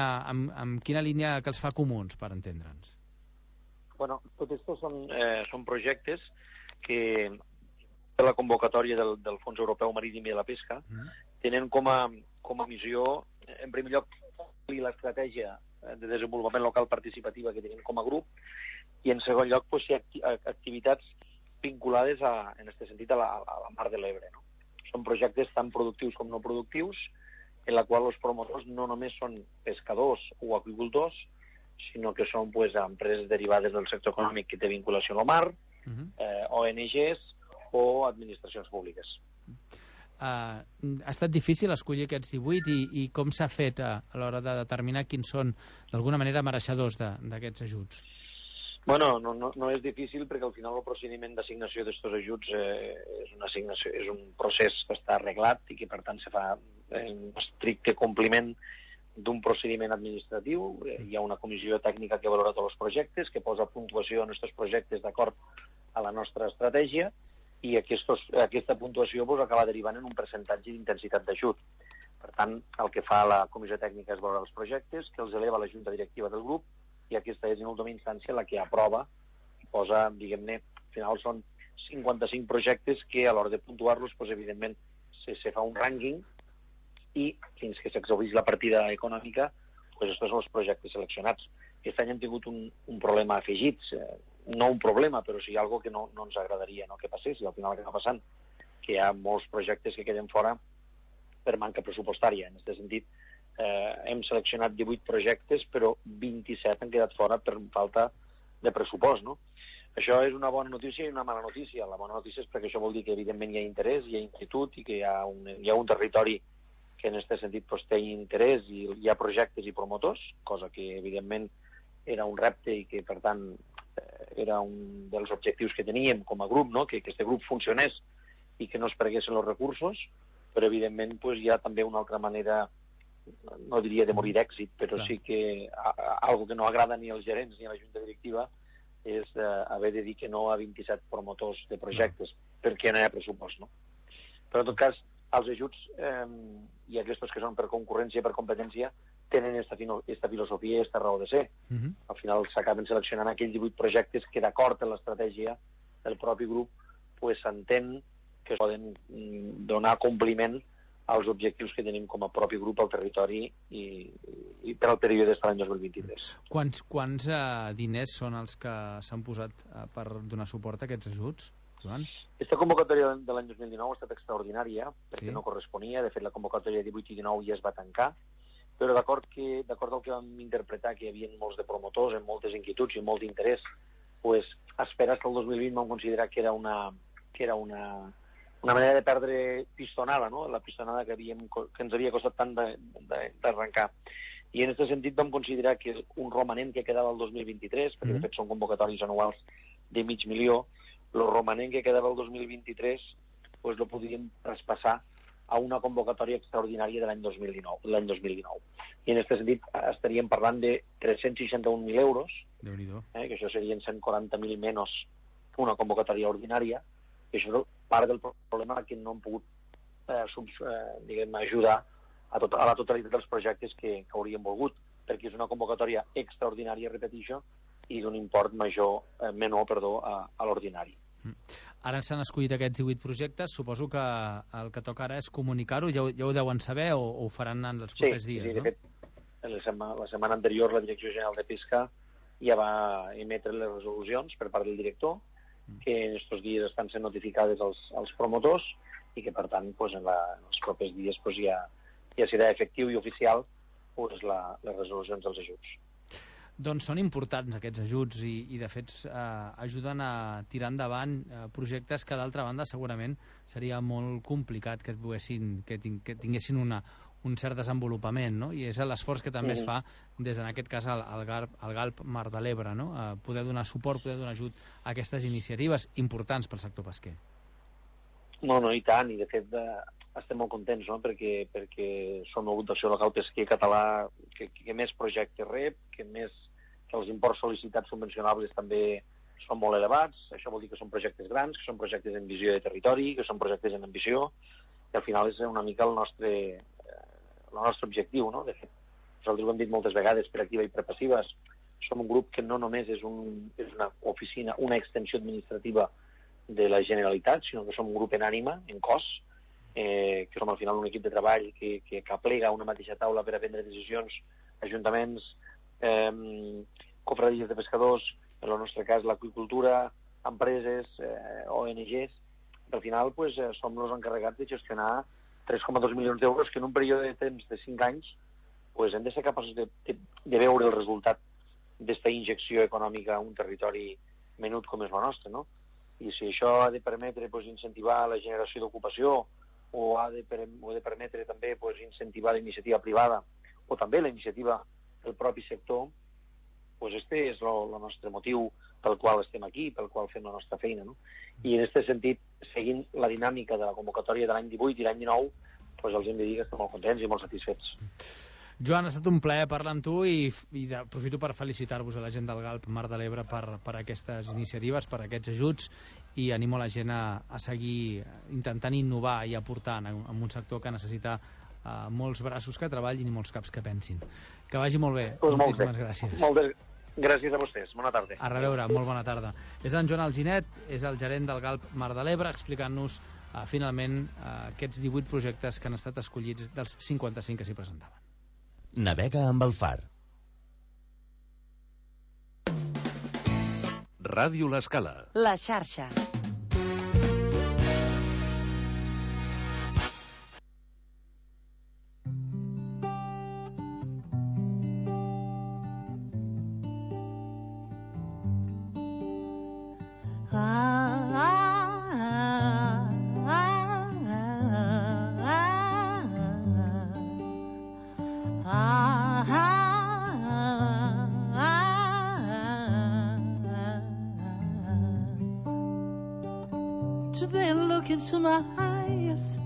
línia que els fa comuns, per entendre'ns. Bueno, tots estos són projectes que de la convocatòria del Fons Europeu Marítim i de la Pesca tenen com a missió, en primer lloc, l'estratègia de desenvolupament local participativa que tenim com a grup, i en segon lloc, pues, activitats vinculades en aquest sentit a la Mar de l'Ebre. No? Són projectes tan productius com no productius, en la qual els promotors no només són pescadors o aqüicultors, sinó que són pues, empreses derivades del sector econòmic que té vinculació amb el mar, ONGs o administracions públiques. Ha estat difícil escollir aquests 18 i com s'ha fet a l'hora de determinar quins són, d'alguna manera, mereixedors d'aquests ajuts? Bueno, no és difícil perquè al final el procediment d'assignació d'aquests ajuts és un procés que està arreglat i que per tant se fa en estricte compliment d'un procediment administratiu. Hi ha una comissió tècnica que valora tots els projectes, que posa puntuació en aquests projectes d'acord a la nostra estratègia i aquesta puntuació acaba derivant en un percentatge d'intensitat d'ajut. Per tant, el que fa la comissió tècnica és valorar els projectes, que els eleva a la junta directiva del grup, i aquesta és en última instància la que aprova i posa, diguem-ne, al final són 55 projectes que a l'hora de puntuar-los, doncs, evidentment, se fa un rànquing i fins que s'exhaurís la partida econòmica, doncs estos són els projectes seleccionats. Aquest any hem tingut un problema afegit, no un problema, però sí algo que no ens agradaria que passés, i al final acaba passant, que hi ha molts projectes que queden fora per manca pressupostària. En aquest sentit, hem seleccionat 18 projectes, però 27 han quedat fora per falta de pressupost, no? Això és una bona notícia i una mala notícia. La bona notícia és perquè això vol dir que evidentment hi ha interès, hi ha inquietud i que hi ha un territori que en aquest sentit pues, té interès i hi ha projectes i promotors, cosa que evidentment era un repte i que per tant era un dels objectius que teníem com a grup, no? Que aquest grup funcionés i que no es perguessin els recursos, però evidentment pues, hi ha també una altra manera, no diria de morir d'èxit, però sí que algo que no agrada ni als gerents ni a la junta directiva és haver de dir que no a 27 promotors de projectes, perquè no hi ha pressupost, no? Però en tot cas, els ajuts i aquests que són per concurrència, per competència, tenen esta filosofia i esta raó de ser. Al final s'acaben seleccionant aquells 18 projectes que d'acord amb l'estratègia del propi grup s'entén que es poden donar compliment als objectius que tenim com a propi grup al territori i per al període de l'any 2023. Quants diners són els que s'han posat per donar suport a aquests ajuts, Joan? Aquesta convocatòria de l'any 2019 ha estat extraordinària, perquè no corresponia. De fet, la convocatòria de 18 i 19 ja es va tancar, però d'acord al que vam interpretar que hi havia molts de promotors, amb moltes inquietuds i molt d'interès, esperar fins al 2020 vam considerar que era una manera de perdre pistonada, no? La pistonada que ens havia costat tant d'arrencar. I en aquest sentit vam considerar que un romanent que quedava el 2023, perquè de fet són convocatòries anuals de $500,000, el romanent que quedava el 2023 el podríem traspassar a una convocatòria extraordinària de l'any 2019. I en aquest sentit estaríem parlant de 361.000 euros, que això serien 140.000 menys una convocatòria ordinària, i això és part del problema que no hem pogut ajudar a la totalitat dels projectes que hauríem volgut, perquè és una convocatòria extraordinària, repeteixo, i d'un import menor a l'ordinari. Ara s'han escollit aquests 18 projectes, suposo que el que toca ara és comunicar-ho, ja ho deuen saber o ho faran en els propers dies, no? Sí, de fet, la setmana anterior la Direcció General de Pesca ja va emetre les resolucions per part del director, que en aquests dies estan sent notificades als promotors i que, per tant, en els propers dies ja serà efectiu i oficial les resolucions dels ajuts. Doncs són importants aquests ajuts i de fet ajuden a tirar endavant projectes que d'altra banda segurament seria molt complicat que tinguessin un cert desenvolupament, no? I és l'esforç que també es fa des en aquest cas al Galp Mar de l'Ebre, no? Poder donar suport, poder donar ajut a aquestes iniciatives importants pel sector pesquer. No, i tant, i de fet estem molt contents, no? perquè som l'agrupació local pesquer català que més projectes rep, que els imports sol·licitats subvencionables també són molt elevats. Això vol dir que són projectes grans, que són projectes en visió de territori, que són projectes en ambició, i al final és una mica el nostre objectiu, no? De fet, nosaltres ho hem dit moltes vegades, per activa i per passives, som un grup que no només és una oficina, una extensió administrativa de la Generalitat, sinó que som un grup en ànima, en cos, que som al final un equip de treball que aplega una mateixa taula per a prendre decisions, ajuntaments, cofradies de pescadors, en el nostre cas l'aqüicultura, empreses, ONGs. Al final som els encarregats de gestionar 3,2 milions d'euros que en un període de temps de 5 anys hem de ser capaços de veure el resultat d'esta injecció econòmica a un territori menut com és el nostre, no? I si això ha de permetre incentivar la generació d'ocupació o ha de permetre també incentivar la iniciativa privada o també la iniciativa del propi sector, este és el nostre motiu pel qual estem aquí, pel qual fem la nostra feina, no? I en aquest sentit, seguint la dinàmica de la convocatòria de l'any 18 i l'any 19, els hem de dir que estem molt contents i molt satisfets. Joan, ha estat un plaer parlar amb tu i aprofito per felicitar-vos a la gent del Galp Mar de l'Ebre per aquestes iniciatives, per aquests ajuts, i animo la gent a seguir intentant innovar i aportar en un sector que necessita molts braços que treballin i molts caps que pensin. Que vagi molt bé. Moltíssimes gràcies. Moltes gràcies a vostès. Bona tarda. A reveure, molt bona tarda. És en Joan Alginet, és el gerent del Galp Mar de l'Ebre, explicant-nos finalment aquests 18 projectes que han estat escollits dels 55 que s'hi presentaven. Navega amb el far. Ràdio L'Escala. La xarxa. Today look into my eyes,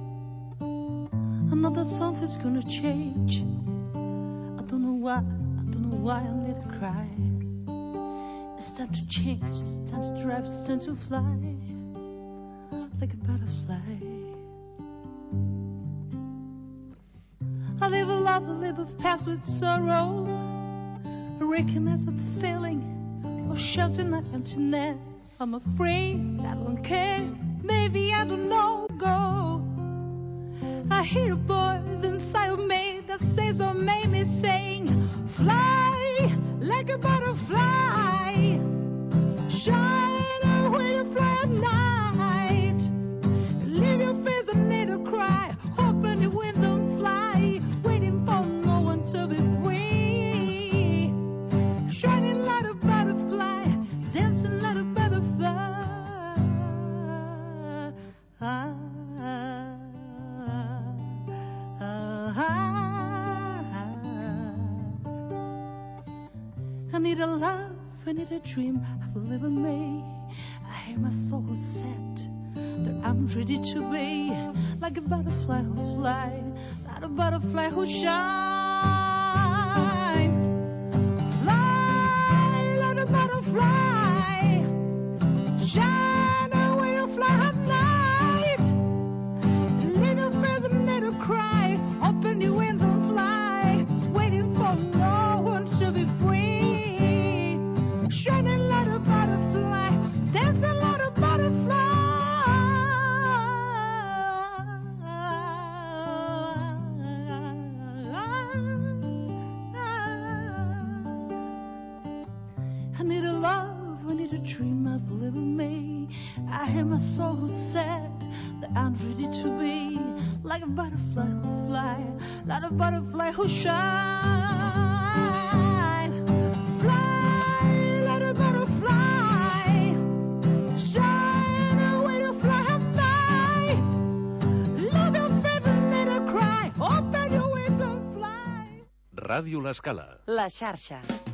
I know that something's gonna change. I don't know why I need to cry. It's time to change, it's time to drive, it's time to fly like a butterfly. I live a life, I live a past with sorrow. I recognize that the feeling of shouting at emptiness. I'm afraid I don't care, maybe I don't know, go. I hear a voice inside of me that says or made me sing, fly like a butterfly, shine away to fly at night, leave your face and need to cry, open the wings and fly, waiting for no one to be free, shining like a butterfly, dancing like a butterfly. I need a love, I need a dream, I believe in me. I hear my soul set, that I'm ready to be like a butterfly who fly, like a butterfly who shine. Fly like a butterfly, shine away to fly at night. Leave your fears and need to cry, open your wings and fly, waiting for no one to be free. Shining like a butterfly, dancing like a butterfly. my soul said that I'm ready to be like a butterfly who fly, like a butterfly who shine. Fly, like a butterfly, shine away to fly at night. Love your faith and let her cry, open your wings and fly. Ràdio L'Escala. La xarxa.